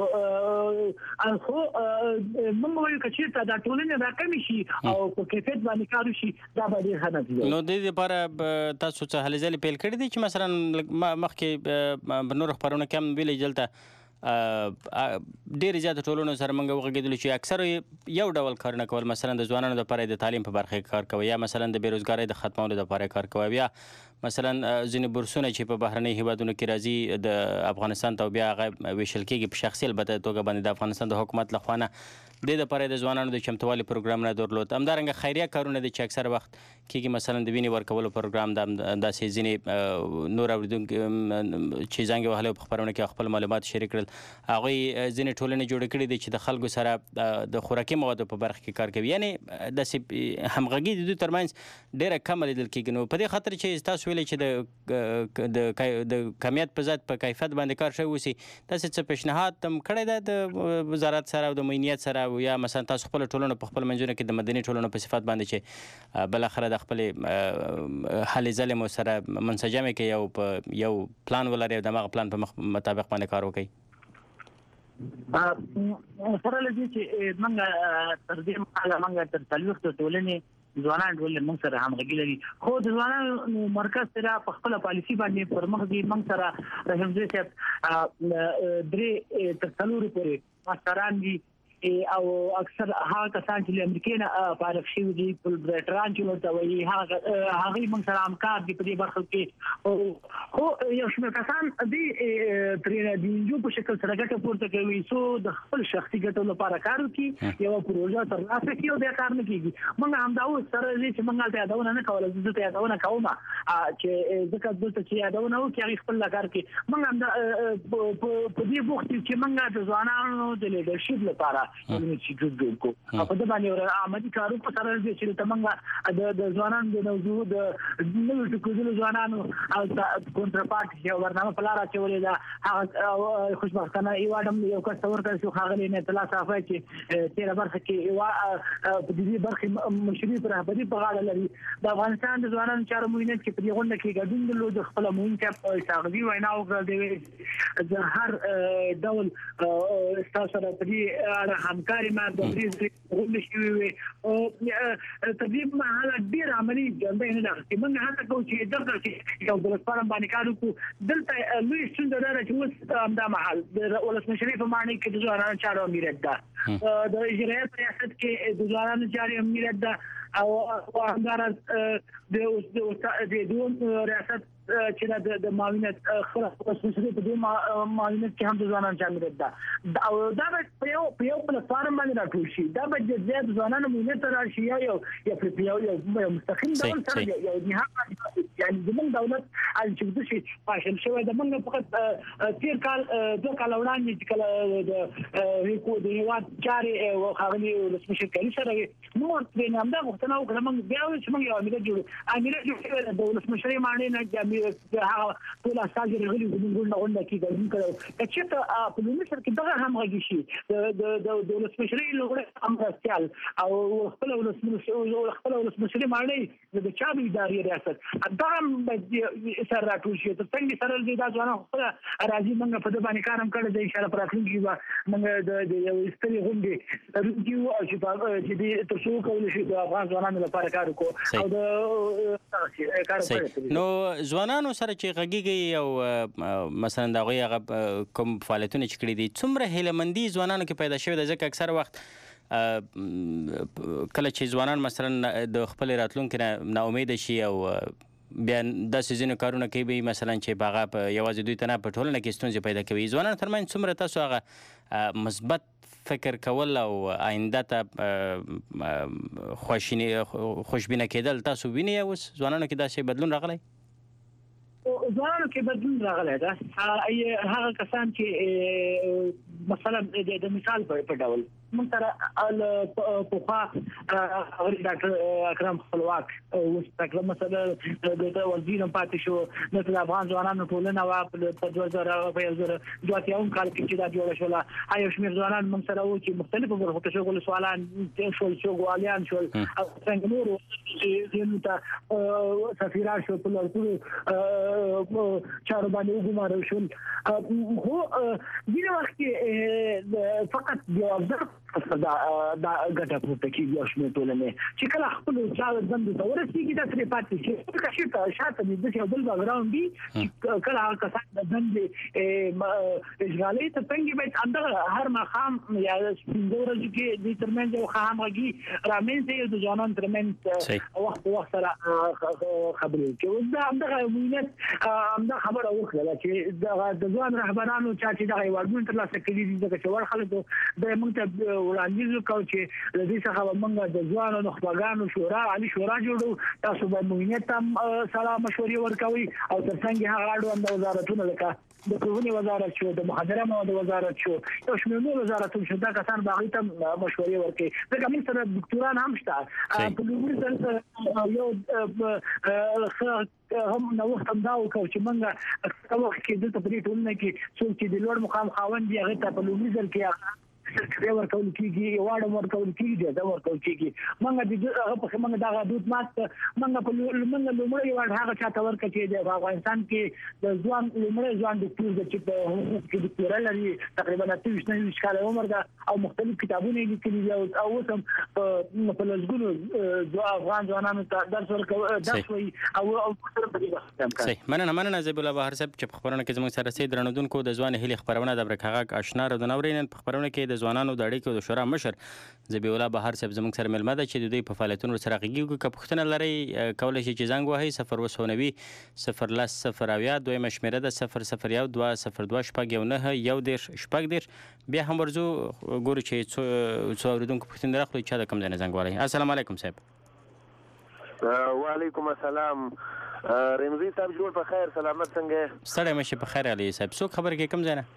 موږ وایو که چېرته دا ټولنې راکمې شي او په کیفیت باندې کار وشي دا به ډېر ښه نتیجه وي. نو د دې لپاره تاسو څه هلې ځلې پیل کړي دي چې مثلا مخکې په نورو خپرونو کې هم ویلي دلته ډېرې زیاتې ټولنو سره موږ وغږېدلو چې اکثرو یو ډول کارونه کول مثلا د ځوانانو لپاره د تعلیم په برخه کې کار کوي یا مثلا د بېروزګارۍ د ختمولو لپاره کار کوي یا مثلا ځینې بورسونه چې په بهرنۍ هیوادونو کې راځي د افغانستان ته بیا هغه ویشل کېږي په شخصي البته توګه باندې د افغانستان د حکومت لخوا نه د لپاره د ځوانانو د چمتووالي پروګرامونه درلود. همدارنګه خیریه کارونه دي چې اکثر وخت کېږي مثلا د وینې ورکولو پروګرام داسې ځینې نور اورېدونکي چې زنګ وهلی په خپرونه کې خپل معلومات شریک کړل هغوی ځینې ټولنې جوړې کړي دي چې د خلکو سره د خوراکي موادو په برخه کې کار کوي یعنې داسې همغږي د دوی ترمنځ ډېره کمه لیدل کېږي. نو په دې خاطر چې تاسو ویلې چې د کمیت په ذات په کیفیت باندې کار شوی اوسي داسې څه پیشنهاد هم کړی ده د وزارت سره او د معینیت سره یا مثلا تاسو خپل ټولنو په خپل منځونو کې د مدني ټولنو په صفت باندې چې بالاخره د خپل هلې ځلې مو سره منسجمې کې یو پلان ولرئ او د هغه پلان په مطابق باندې کار وکړئ؟ سره له دې چې موږ تر دې مهاله موږ تر 40 ټولنې ځوانان ټول موږ سره همغږي لري خو د ځوانانو مرکز سره په خپل پالیسي باندې پر مخ دي. موږ سره رحیمزی صاحب 3 تر 4 پورې ماستران دي او اکثر هغه کسان چې امریکا نه فارغ شوي دي په برټران چې ورته وایي هغه موږ سره همکار دي په دې برخه کې خو یو شمېر کسان دي ترې د انجو په شکل سره ګټه پورته کوي څو د خپل شخصي ګټو لپاره کار کوي یو پروژه ترلاسه کوي او بیا کار نه کوي موږ هم دا اوس سره چې موږ ته یادونه نه کوله زه ته یادونه کوم چې ځکه دلته چې یادونه وکړي خپل کار کوي موږ هم په دې وخت کې موږ د ځوانانو د لیدرشپ لپاره چې جوړ کو په دې باندې عملي کارو په سره چې تمنګ د ځوانانو د موضوع د نوو ټکوزلو ځوانانو او کنټراپارټ یو برنامه په لار اچولې ده هغه خوشبختانه ایوادم یو کس ورته شو خاغلی نه تلا صافه چې تیر برخه کې په دې برخه مشري پر هبدي په غاړه لري د افغانستان د ځوانانو چارو مهمت کې په دې غونډه کې ګډون درلود خپل مهم چې شاغلي وینا وکړه د هر ډول تاسو سره په دې اړه همکاري ما د دې غونډې شوې او تدریب مهاله ډیر عملی ځندې نه ده چې موږ هڅه کوو چې دغه یو د لپاره باندې کار وکړو دلته لوی څنګه دا چې اوس دا محل د ولسمشر په معنی کې د ځوانانو چارو امنیت ده د اجرایت ریاست کې د ځوانانو چارو امنیت ده او همدارس د دوه ریاست چې د معاونت خلاص ولسمشر په دې معاونت کې هم د ځوانانو شامل ده او دا په یو پلاتفورم باندې راټول شي دا به د ځوانانو مهمت راشي یو مستقیم ډول سره یو نهایت یعنی زموږ دولت چې شي فاشل شوی د موږ فقط تیر کال دوه کال وړاندې چې کله د هیواد چارې او خاغلی ولسمشر کلی سره نو د نامدا غوښتنه وکړه موږ بیا چې موږ یو امیر جوړ د ولسمشر معنی نه هغه ټول اساس غلي زموږ غونډه کې ګډون کړو چې ته په لومړي سر کې دغه همغږي شي د ولسمشر لوګړه امرستيال او خپل ولسمشر معنی د چارو اداري ریاست دا هم سره راټول شي ته څنګه سره د ځوانانو خپل راځي موږ په دې باندې کار هم کړی د اشاره پراتلونکي موږ د یو استری غونډه رجیو او چې د تاسو کولای شي د افغان ځوانانو لپاره کار وکړو او د کار وکړو نو ځوانانو سره چې غږیږي او مثلا دا غوي کوم فعالیتونه چې کړی دي څومره هیلمندي ځوانانو کې پیدا شوی د ځکه اکثر وخت کله چې ځوانان مثلا د خپل راتلونکي نه امید شي او بیا د سيزونو کارونه کوي مثلا چې باغ په یوازې دوی ته نه په ټولنه کې ستونزې پیدا کوي ځوانان ترمن څومره تاسو هغه مثبت فکر کول او آینده ته خوشبینه کېدل تاسو وینئ اوس ځوانانو کې دا شی بدلون راغلی ځوانانو کې بدلون راغلی ده هغه کسان چې مثلا د مثال په ډول موږ سره پوخا ډاکټر اکرم خپلواک اوس تکلم مثلا د وزیر پاتې شو د افغان ځوانانو ټولنه وا په 2022 کال کې چې دا جوړ شو هاي شمیر ځوانان موږ سره و چې مختلفو برخو ته شغل سوالان شو غواليان شو څنګه نور چې ته سفیران شو په لورو چارو باندې وګمارل شو هو دغه وخت کې فقط یو دا ګټه پورته کیږي او شمه ټولنه چې کله خپل چا دند ته ورسیږي دا ترې پاتې شي که شي شاته د یو بل باګراوند دي کله هغه کسان د دند اشغالي ته څنګه به اندر هر مقام یا څنګه چې د ترمنځ یو خامګي رامنځ یو د ځوانان ترمنځ وخت سره خبرې کوي دا همدغه مهمت همدغه خبره وکړه چې د ځوان رهبرانو چې دغه وړاندې تر لاسه کړي دي چې ور خلکو د موږ وړاندیز وکړو چې د دې څخه موږ د ځوانو نخبګانو شورا علي شورا جوړو تاسو به مهمت سره مشورې ورکوي او ترڅنګ هغه اړوند وزارتونه لکه د قانوني وزارت شو د مخدره موادو وزارت شو او شمول وزارتونه شو دا کسان باغی ته مشورې ورکوي ځکه موږ سره دکتوران هم شته په لومړي ځل یو هم نو وخت دا وکړو چې موږ هغه وخت کې د تطبیق ټولنه کې څوک چې د لوړ مقام خاوند دی هغه ته په لومړي ځل کې ورکول کیږي واړه ورکول کیږي دا ورکول کیږي موږ د هغه په موږ دا غوډ مات موږ په لومړی وړ هغه چاته ورکړي چې د افغانستان کې د ځوان لومړی ځوان ډاکټر چې په حقوق کې ډاکټر لري تقریبا 23 کال عمر ده او مختلف کتابونه لیکلي دي او اوس هم په لږونو د افغان ځوانانو ته درس ورکوي درس وي او سره په دې صحیح مننه زبیل الله بهر صاحب چې په خبرونه کې زموږ سره سید رنودونکو د ځوان هلي خبرونه د برکاغه آشنا را د نورین په خبرونه کې د ځوانانو د اړیکو د شورا مشر ذبیح الله بهار صاحب زموږ سره مېلمه ده چې د دوی په فعالیتونو سره غږیږو. که پوښتنه لرئ کولی شئ چې زنګ وهئ 090 010 دویمه شمېره ده 001 202 شپږ 19 10 بیا هم ورځو ګورو چې څو اورېدونکو پوښتنې راخلو چا د کوم ځای نه زنګ وهلی. السلام علیکم صاحب. وعلیکم السلام. رمزي صاحب جوړ په خیر سلامت څنګه؟ ستړی مه شي په خیر علي صاحب. څوک خبرې کوي کوم ځای نه؟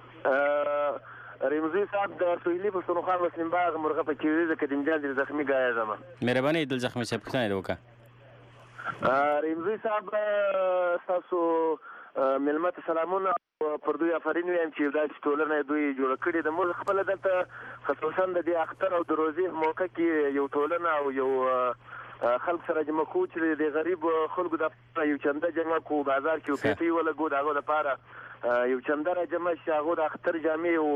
رمزي صاحب د سهیلي پښتونخوا مسلم باغ مرغه په کیوي د قدیم جان د زخمي ګایا زما مهرباني دل زخمي صاحب پوښتنه دې وکړه. رمزي صاحب تاسو مېلمه ته سلامونه پر دوی آفرین وایم چې دا چې ټولنه دوی جوړه کړې ده. موږ خپله دلته خصوصا د دې اختر او د روزې په موقع کې یو ټولنه او یو خلک سره جمع کوو چې د غریب خلکو دپاره یو چنده جمع کوو، بازار کې یو پیټۍ ولګو د هغو دپاره یو چنده را جمع شي، هغو د اختر جامې او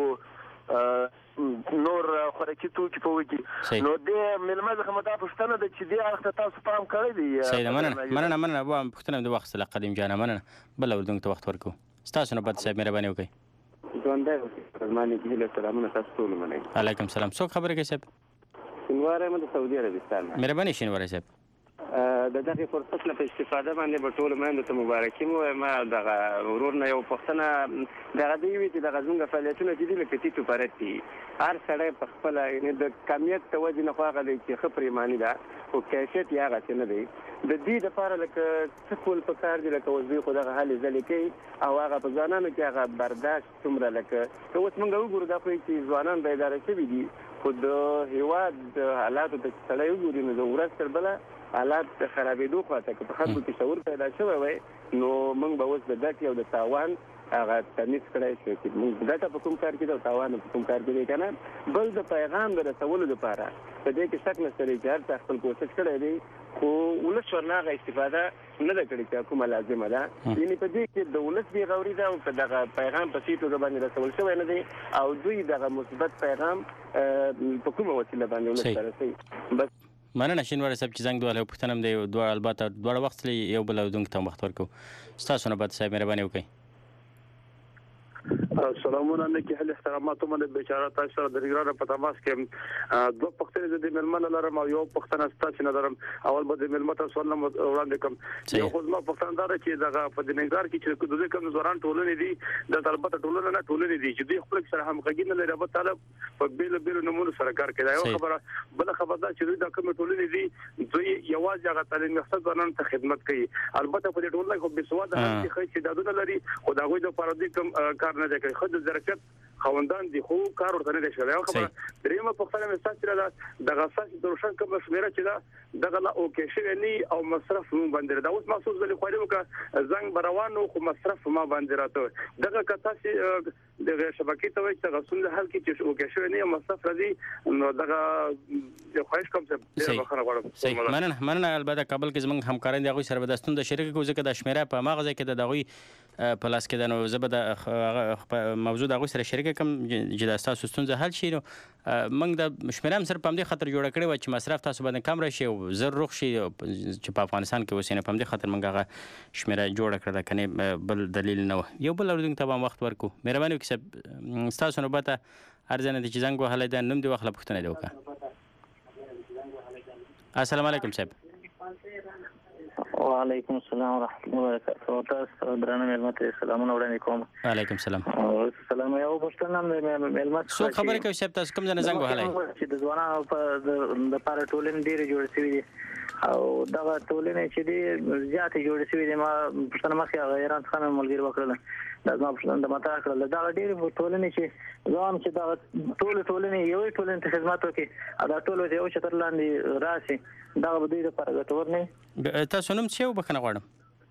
نور خوراکي توکي په وکړي. نو دې مېلمه څخه مو دا پوښتنه ده چې دې اړخ ته تاسو پام کړی دی؟ صحیح ده، مننه پوښتنه مې واخیستله قدیم جانه، مننه. بل اورېدونکو ته وخت ورکوو. ستاسو نوبت صاحب مهرباني وکړئ. ژوندی اوسئ. زما نیکي هیله سلامونه تاسو ټول ومنئ. علیکم سلام. څوک خبرې کوي صاحب؟ شینواری یم د سعودي عربستان نه. مهرباني شینواری صاحب. د دغې فرصت نه په استفاده باندې به ټولو میندو ته مبارکي مو وایم. دغه ورور نه یو پوښتنه دغه دې وي چې دغه زموږ فعالیتونه چې دي لکه ټیټ و پرت دي. هر سړی په خپله یعنې د کمیت د وجې نه خو هغه دی چې ښه پرېماني ده، خو کیفیت یې هغسې نه دی. د دې دپاره لکه څه کول پکار دي، لکه اوس دوی خو دغه هلې ځلې کوي او هغه په ځوانانو کې هغه برداشت څومره لکه که اوس موږ وګورو دا خو چې ځوانان بیداره شوي دي، خو د هېواد د حالاتو ته چې سړی وګوري نو د ورځ تر بله حالات د خرابېدو خواته که په خلکو کې شعور پیدا شوی وی نو موږ به اوس د ګټې او د تاوان هغه تمیز کړی شو چې موږ ګټه په کوم کار کې ده او تاوان په کوم کار کې دی که نه. بل د پیغام د رسولو دپاره په دې کې شک نشته دی چې هر څه خپل کوشش کړی دی، خو ولس ورنه هغه استفاده نه ده کړې چې کومه لازمه ده. یعنې په دې کې د ولس بېغوري ده او که دغه پیغام په صحیح توګه باندې رسول شوی نه دی او دوی دغه مثبت پیغام په کومه وسیله باندې ولس ته رسوي. بس مننه شینواری صاحب چې زنګ دوهلی پوښتنه هم دی البته دواړه وخت یو بل اورېدونکو ته هم وخت ورکوو. ستاسو نوبت صاحب مهرباني وکړئ. سلامونه نیکي هیلې احترامات ومنئ. بیچاره تاسو سره د نګران په تماس کې دوه پوښتنې زه د مېلمه نه لرم او یو پوښتنه ستاسو نه لرم. اول به د مېلمه ته سوال وړاندې کړم. یو خو زما پوښتنه دا ده چې دغه په د ننګرهار کې چې د دوی کوم ځوانان ټولنې دي دلته البته ټولنه نه ټولنې دي چې دوی خپل سره همغږي نه لري، البته په بیلو نومونو سره کار کوي. یو خبره بله خبره دا چې دوی دا کوم ټولنې دي دوی یوازې هغه تعلیم یافته ځوانانو ته خدمت کوي. البته په دې ټولنه کې بې سواده هم دي چې استعدادونه لري خو د هغوی دپاره دوی کوم کار نه دی کوي. ښه د ظرفیت خاوندان دي خو کار ورته نه دی شوی. یو خبره درېیمه پوښتنه مې ستاسو سره ده دغه ستاسو د روشن کومه شمېره چې ده دغه لا اوکې شوې نه او مصرف مو باندې ده. اوس محسوس ځلې خواري وکړه زنګ به روان و خو مصرف ما باندې راته دغه که تاسو دغه شبکې ته وایي چې دغه ستونزه حل کړي چې اوکې شوې نه او مصرف راځي نو دغه خواهش کوم چې ډېره بخښنه غواړم. مننه. البته کابل کې زموږ همکاران دي هغوی سره به دا ستونزه شریکه کړو ځکه دا شمېره په هماغه ځای کې د هغوی په لاس کې ده. نو زه به د موضوع د هغوی سره شریکه کړم چې دا ستاسو ستونزه حل شي. نو موږ د شمېره هم صرف په همدې خاطر جوړه کړې وه چې مصرف تاسو باندې کم راشي او زر روغ شي چې په افغانستان کې اوسئ. نو په همدې خاطر موږ هغه شمېره جوړه کړله، که نه بل دلیل نه و. یو بل اورېدونکي ته به هم وخت ورکړو. مهرباني وکړئ صاحب ستاسو نوبت هر ځای نه دی چې زنګ وهلی دی نوم دې واخله پوښتنه دې وکړه. السلام علیکم صاحب. وعلیکم السلام ورحمۃ اللہ وبرکاتہ. تاسو درنه مېلمه ته سلامونه وړاندې کوم. علیکم السلام. سلام. یو پوښتنه مېلمه ته څوک خبرې کوي صاحب تاسو کوم ځای نه زنګ وهلی؟ چې د ځوانانو دپاره ټولنې ډېرې جوړې شوي دي او دغه ټولنې چې دي زیاتې جوړې شوي دي. ما پوښتنه مخکې هغه ایران څخه مې ملګري وکړله دا زما پوښتنه د مطرح کړله دغه ډېرې ټولنې چې زه وایم چې دغه ټولې ټولنې یوې ټولنې ته خدمت وکړي او دا ټول د یو چتر لاندې راشي دغه به دوی دپاره ګټور نه وي. تاسو نوم څه و بخښنه غواړم؟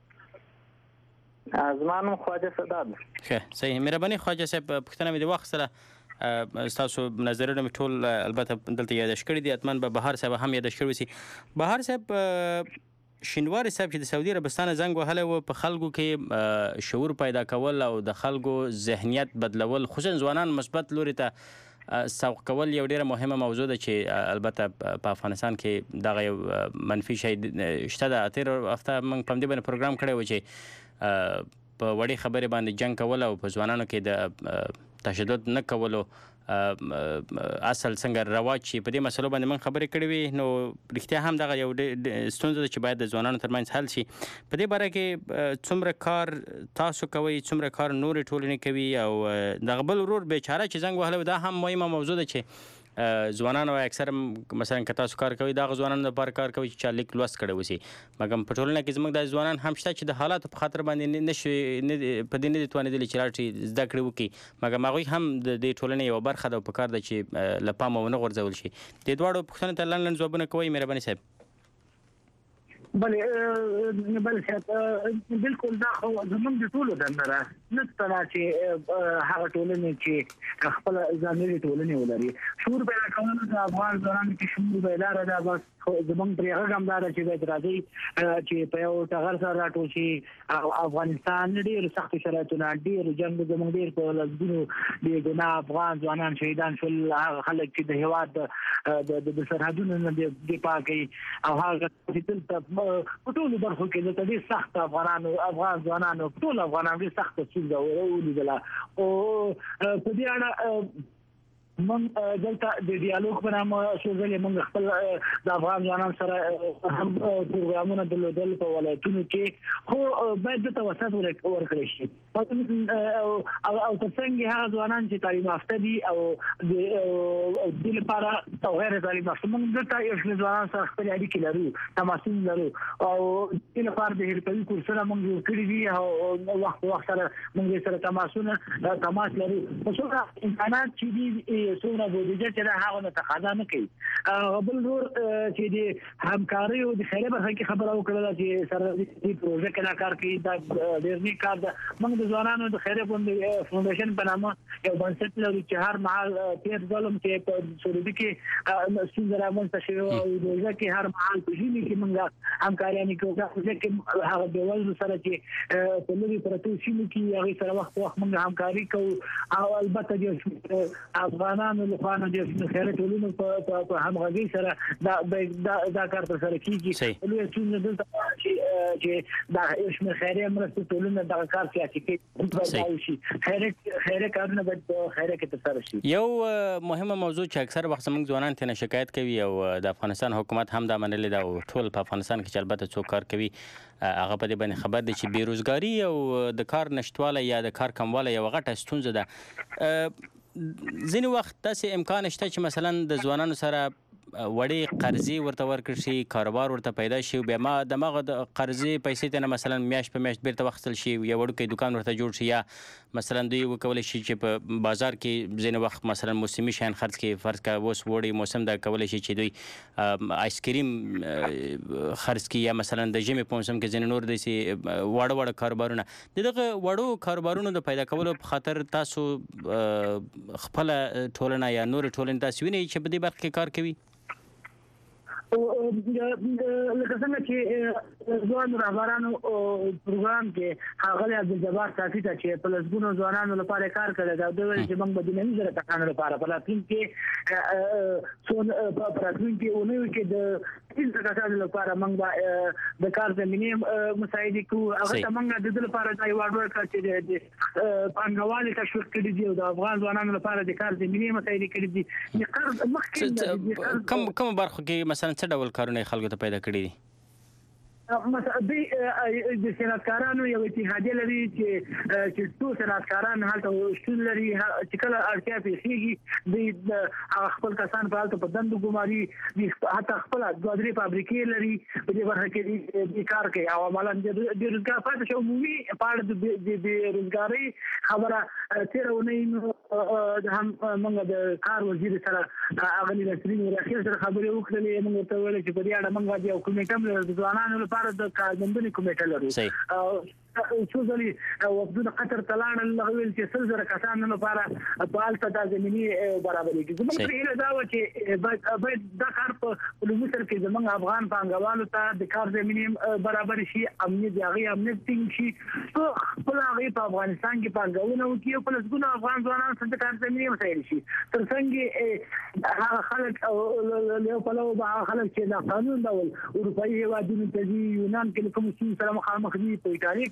زما نوم خواجه سردار ده. ښه صحیح. مهرباني خواجه صاحب پوښتنه مې دې واخیستله. ستاسو نظرونه مې ټول البته دلته یاداش کړي دي. حتما به بهار صاحب هم یاداش کړي وسي. بهار صاحب شینواری صاحب چې د سعودي عربستان زنګ وهلی و په خلکو کې شعور پیدا کول او د خلکو ذهنیت بدلول خصوصا ځوانان مثبت لوري ته سوق کول یو ډیره مهمه موضوع ده چې البته په افغانستان کې دغه یو منفي شی شته ده. تېر هفته موږ په همدې باندې پروګرام کړی و چې په وړې خبرې باندې جنګ کول او په ځوانانو کې د تشدد نه کولو اصل څنګه رواج چې په دې مسلو باندې من خبرې کړې وي نو رښتیا هم دغه یو ستونزه ده چې باید د ځوانانو ترمنځ حل شي. په دې باره کې څومره کار تاسو کوئ، څومره کار نورې ټولنې کوي، او دغه بل ورور بیچاره چې زنګ وهلی دا هم مهمه موضوع ده چې ځوانان اکثر مثلا که تاسو کار کوئ دغه ځوانانو لپاره کار کوي چې چا لیک لوست کړی وسي، مګر په ټولنه کې زموږ د ځوانان هم شته چې د حالاتو په خاطر باندې نشي په دې نه دي توانېدلي چې لاړ زده کړې وکړي، مګر هغوی هم د دې ټولنې یوه برخه ده او په کار ده چې له پامه ونه غورځول شي. دې دواړو پوښتنو ته لنډ ځوابونه کوئ مهرباني صاحب؟ بله صاحب بالکل دا خو زموږ د ټولو دنده ده، نه څه چې هغه ټولنې چې خپل ځانګړې ټولنې ولري شعور پیدا کولو د افغان ځوانانو کې شعور بیداره ده. بس زموږ پرې غږ هم دا ده چې باید راځئ چې په یو ټغر سره راټول شي. افغانستان ډېرو سختو شرایطونه، ډېرو جنګ زموږ ډېر په لسګونو بې ګناه افغان ځوانان شهیدان شول، هغه خلک چې د هېواد د سرحدونو نه دفاع کوي او هغه چې دلته په ټولو برخو کې دلته ډېر سخت افغان ځوانانو ټول افغانان ډېر سخته ستونزه ولیدله. او په دې اړه موږ دلته د ډیالوګ په نامه څو ځلې موږ خپل د افغان ځوانانو سره هم پروګرامونه درلودل په ولایتونو کې، خو باید دلته وسعت ورکړی شي او تر څنګ هغه ځوانان چې تعلیم یافته دي او د دې لپاره او غیر تعلیم یافته موږ دلته یو شمېر ځوانان سره خپلې اړیکې لرو، تماسونه لرو او دې لپاره د حرفوي کورسونه موږ جوړ کړي دي او وخت په وخت سره موږ سره تماس لرو. خو څومره امکانات چې دي څومره بودیجه چې ده هغه نه تقاضا نه کوي. بل ورور چې د همکارۍ او د خیریه برخه کې خبره وکړله چې سره دې پروژه کې دا کار کوي، دا ډېر نیک کار ده. موږ د ځوانانو د خیریه فاونډیشن په نامه یو بنسټ لرو چې هر مهال تېر ځل چې په سعودي کې ستونزه رامنځته شوې وه او روژه کې هر مهال په ژمي کې موږ همکاریانې کوو. روژه کې هغه بېوزلو سره چې په لرې پرتو سیمو کې هغوی سره وخت په وخت موږ همکاري کوو او البته د افغانانو لخوا نه د خیریه ټولنو په همغږۍ سره دا کار ترسره کېږي. لویه ستونزه دلته چې دا یو شمېر خیریه مرستې ټولنه دغه کار سیاسي کوي، خیریه کارونه باید په خیریه کې ترسره شي. یو مهمه موضوع چې اکثر وخت زموږ ځوانان ترې شکایت کوي او د افغانستان حکومت هم دا منلې ده او ټول په افغانستان کې چې البته څوک کار کوي هغه په دې باندې خبر دی چې بېروزګاري او د کار نشتوالی یا د کار کموالی یوه غټه ستونزه ده. ځینې وخت داسې امکان شته چې مثلا د ځوانانو سره وړې قرضې ورته ورکړل شي، کاروبار ورته پیدا شي، بیا ما دماغه د قرضې پیسې ته نه مثلا میاشت په میاشت بیرته واخیستل شي، یو وړوکی دوکان ورته جوړ شي، یا مثلا دوی وکولی شي چې په بازار کې ځینې وخت مثلا موسمي شیان خرڅ کړي. فرض کړه اوس وړی موسم ده، کولی شي چې دوی آیسکریم خرڅ کړي، یا مثلا د ژمي په موسم کې ځینې نور داسې واړه کاروبارونه. د دغه وړو کاروبارونو د پیدا کولو په خاطر تاسو خپله ټولنه یا نورې ټولنې داسې وینئ چې په دې برخه کې کار کوي؟ لکه څنګه چې ځوان رهبرانو پروګرام کې ښاغلی عبدالجبار صافي ته چې په لسګونو ځوانانو لپاره کار کړی دی، دوی ویل چې موږ به د نوي زره کسانو لپاره په راتلونکي اونیو کې د 300 کسانو لپاره موږ به د کار زمینې مساعدې کوو. هغه ته موږ د دې لپاره دا یو اډ ورکړ چې د پانګوالي تشویق کړي دي او د افغان ځوانانو لپاره د کار زمینې مساعدې کړي دي. د قرض مخکې کوم برخو کې مثلا څه ډول کارونه خلکو ته پیدا کړي دي؟ مثلا د صنعتکارانو یو اتحادیه لري چې ټول صنعتکاران هلته شتون لري، چې کله اړتیا پیښیږي د خپل کسان په هلته په دندو ګماري، حتی خپل دوه درې فابریکې لري په دې برخه کې د کار کوي او عملا د روزګار پاتې شو. عمومي په اړه د بېروزګارۍ خبره تېره اونۍ هم موږ د کار وزیر سره اغلي نسرین وراخیل سره خبرې وکړلې. موږ ورته وویل چې په دې اړه موږ یو کمیټه هم لرو، د ځوانانو لپاره د کارموندنې کمیټه لرو. څو ځلې وفدونه قطر ته لاړل، هغه ویل چې 100,000 کسانو لپاره په هلته دا زمینې برابرېږي. زموږ پرې هیله دا وه چې باید دا کار په لومړي سر کې زموږ افغان پانګوالو ته د کار زمینې برابر شي، امنیت د هغې امنیت ټینګ شي، خپله هغې په افغانستان کې پانګونه وکړي او په لسګونو افغان ځوانانو سره د کار زمینې مسایل شي. تر څنګ هغه خلک له یو پلوه به هغه خلک چې د قانون ډول اروپایي هېوادونو ته ځي، یونان کې له کومو ستونزو سره مخامخ دي، په ایټالیا کې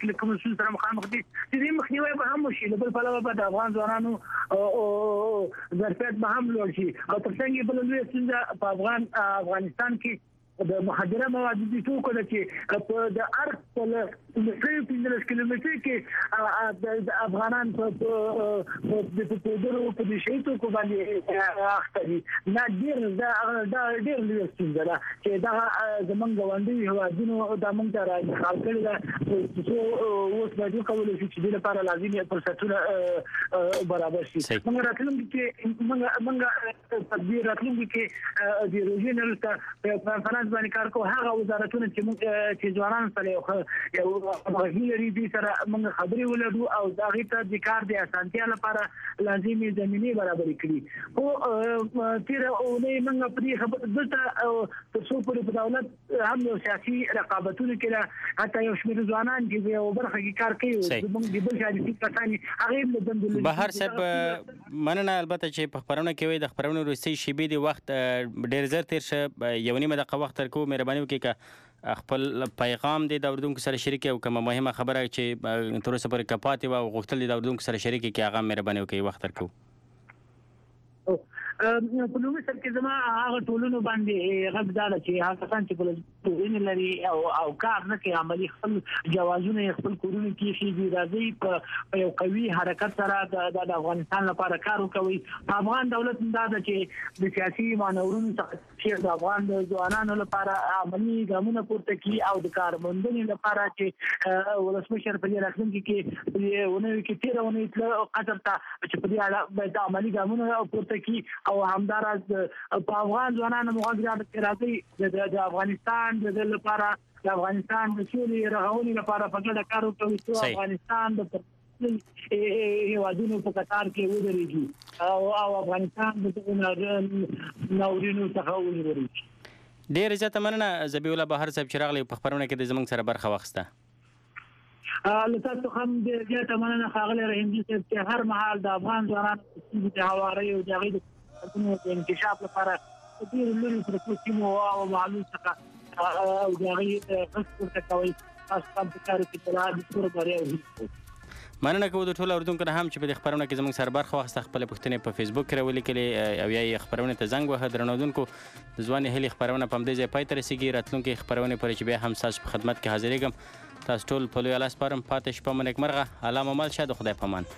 چې کوم څه سره مخامخ دي چې مخنیوي به هم وشي بل په لور د افغان ځوانانو او ظرفیت به هم لوړ شي او ترڅنګ بل لوی څنګه په افغانستان کې د مخدره موادو د توکو چې په د ارګ په لسیو 15 کیلومتر کې د افغانان په دغه په دې شی توکو باندې اخته دي نه ډیر لوی څنګه دا چې دا زمونږ غونډې هوادونو د موږ ته راځي کړل دا اوس باندې کولای شي چې د لپاره لازمي فرصتونه برابر شي موږ راتلونکي کې موږ تدبیر راتلونکي کې د ریجنل ته باندې کار کوو هغه وزارتونه چې ځوانان سره یو غږی لري دي سره موږ خبرې ولرو او دا غي ته د کار د اسانتیا لپاره لازمي زمينه برابر کړي او تیر او نه موږ په خبر دلته تاسو په دولت هم سیاسي رقابتونه کړه حتی یو شمېر ځوانان چې یو برخه کې کار کوي موږ د بل شاګردي کسانی هغه د بندول بهر صاحب مننه البته چې په خبرونه کې وي د خبرونه وروستي شیبې د وخت ډیر زر تیر شه یو نیمه دقیقه وخت کو مهرباني وکړئ خپل پیغام د اوریدونکو سره شریک او کومه مهمه خبره چې تر اوسه پورې کپاتې او غوښتل د اوریدونکو سره شریک کې هغه مهرباني وکړئ وخت ورکو په لومړي سر کې زما هغه ټولونو باندې غږ دا چې هغه کسان چې په ټولنې لري او کار نه کوي عملي خپل جوازونه خپل کورونه کې شي راځي په یو قوي حرکت سره د افغانستان لپاره کار وکوي افغان دولت دا چې د سیاسي مانورونو څخه چې د افغان ځوانانو لپاره عملي ګامونه پورته کوي او د کارمندانو لپاره چې ولسمشر په راتلونکي کې ونه کې تیرونه قطر ته چې په دې اړه د عملي ګامونه پورته کوي او همداراز په افغان ځوانانو مغازرات راځي د افغانستان د لپاره د افغانستان د سولې رغونې لپاره په ګډه کار وکړي چې افغانستان د هیوادونو په قطار کې ودرېږي او افغانستان د ناورینو څخه وژغوري ډیر زیاته مننه ذبیح الله بهر صاحب چې راغلی په خبرونه کې د زمونږ سره برخه واخیسته لته هم د زیاته مننه خاغلی رحیم صاحب چې هر مهال د افغان ځوانانو د هواري او د غیرت د انکشاف لپاره ډیر لوی پروسې او معلومات څخه او د غیرت خصوصا کوي تاسو په کار کې تلاد څور غوړي مننه کوم د ټولو اوریدونکو هم چې په خبرونه کې زموږ سره برخه واخیسته خپل پوښتنې په فیسبوک کې ولیکلې او یا خبرونه ته زنګ وهه درنودونکو د ځوان هلي خبرونه په دې ځای پای ته رسیدي راتلونکي خبرونه پر چې به هم تاسو په خدمت کې حاضرېږم تاسو ټول په لوی لاس پرم پاتې شپه منک مرغه علامه مال شه د خدای پامان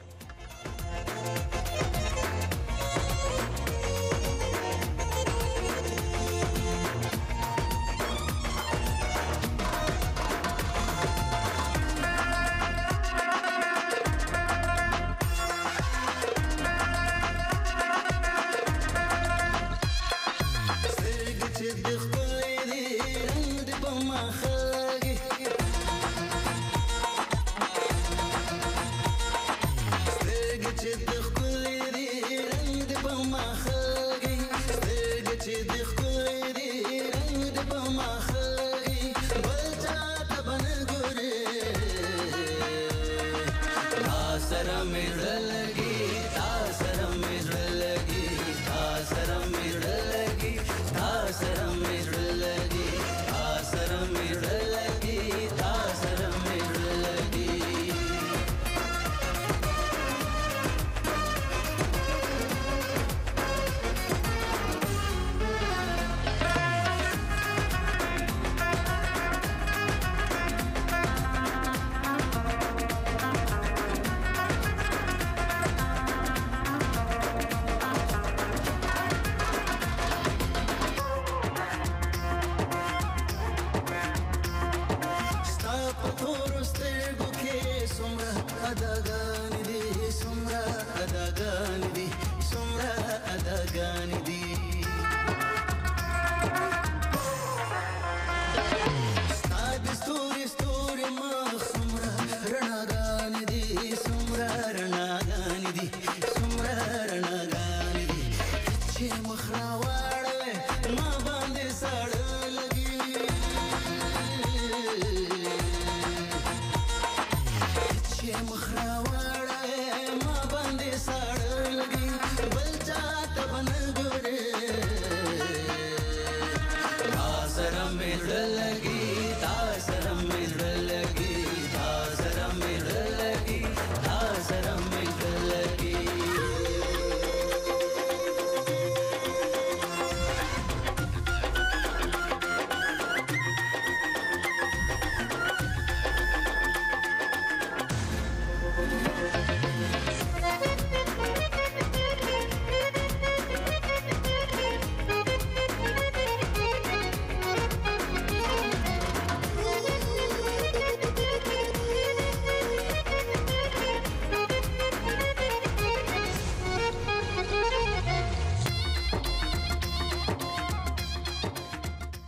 سره مې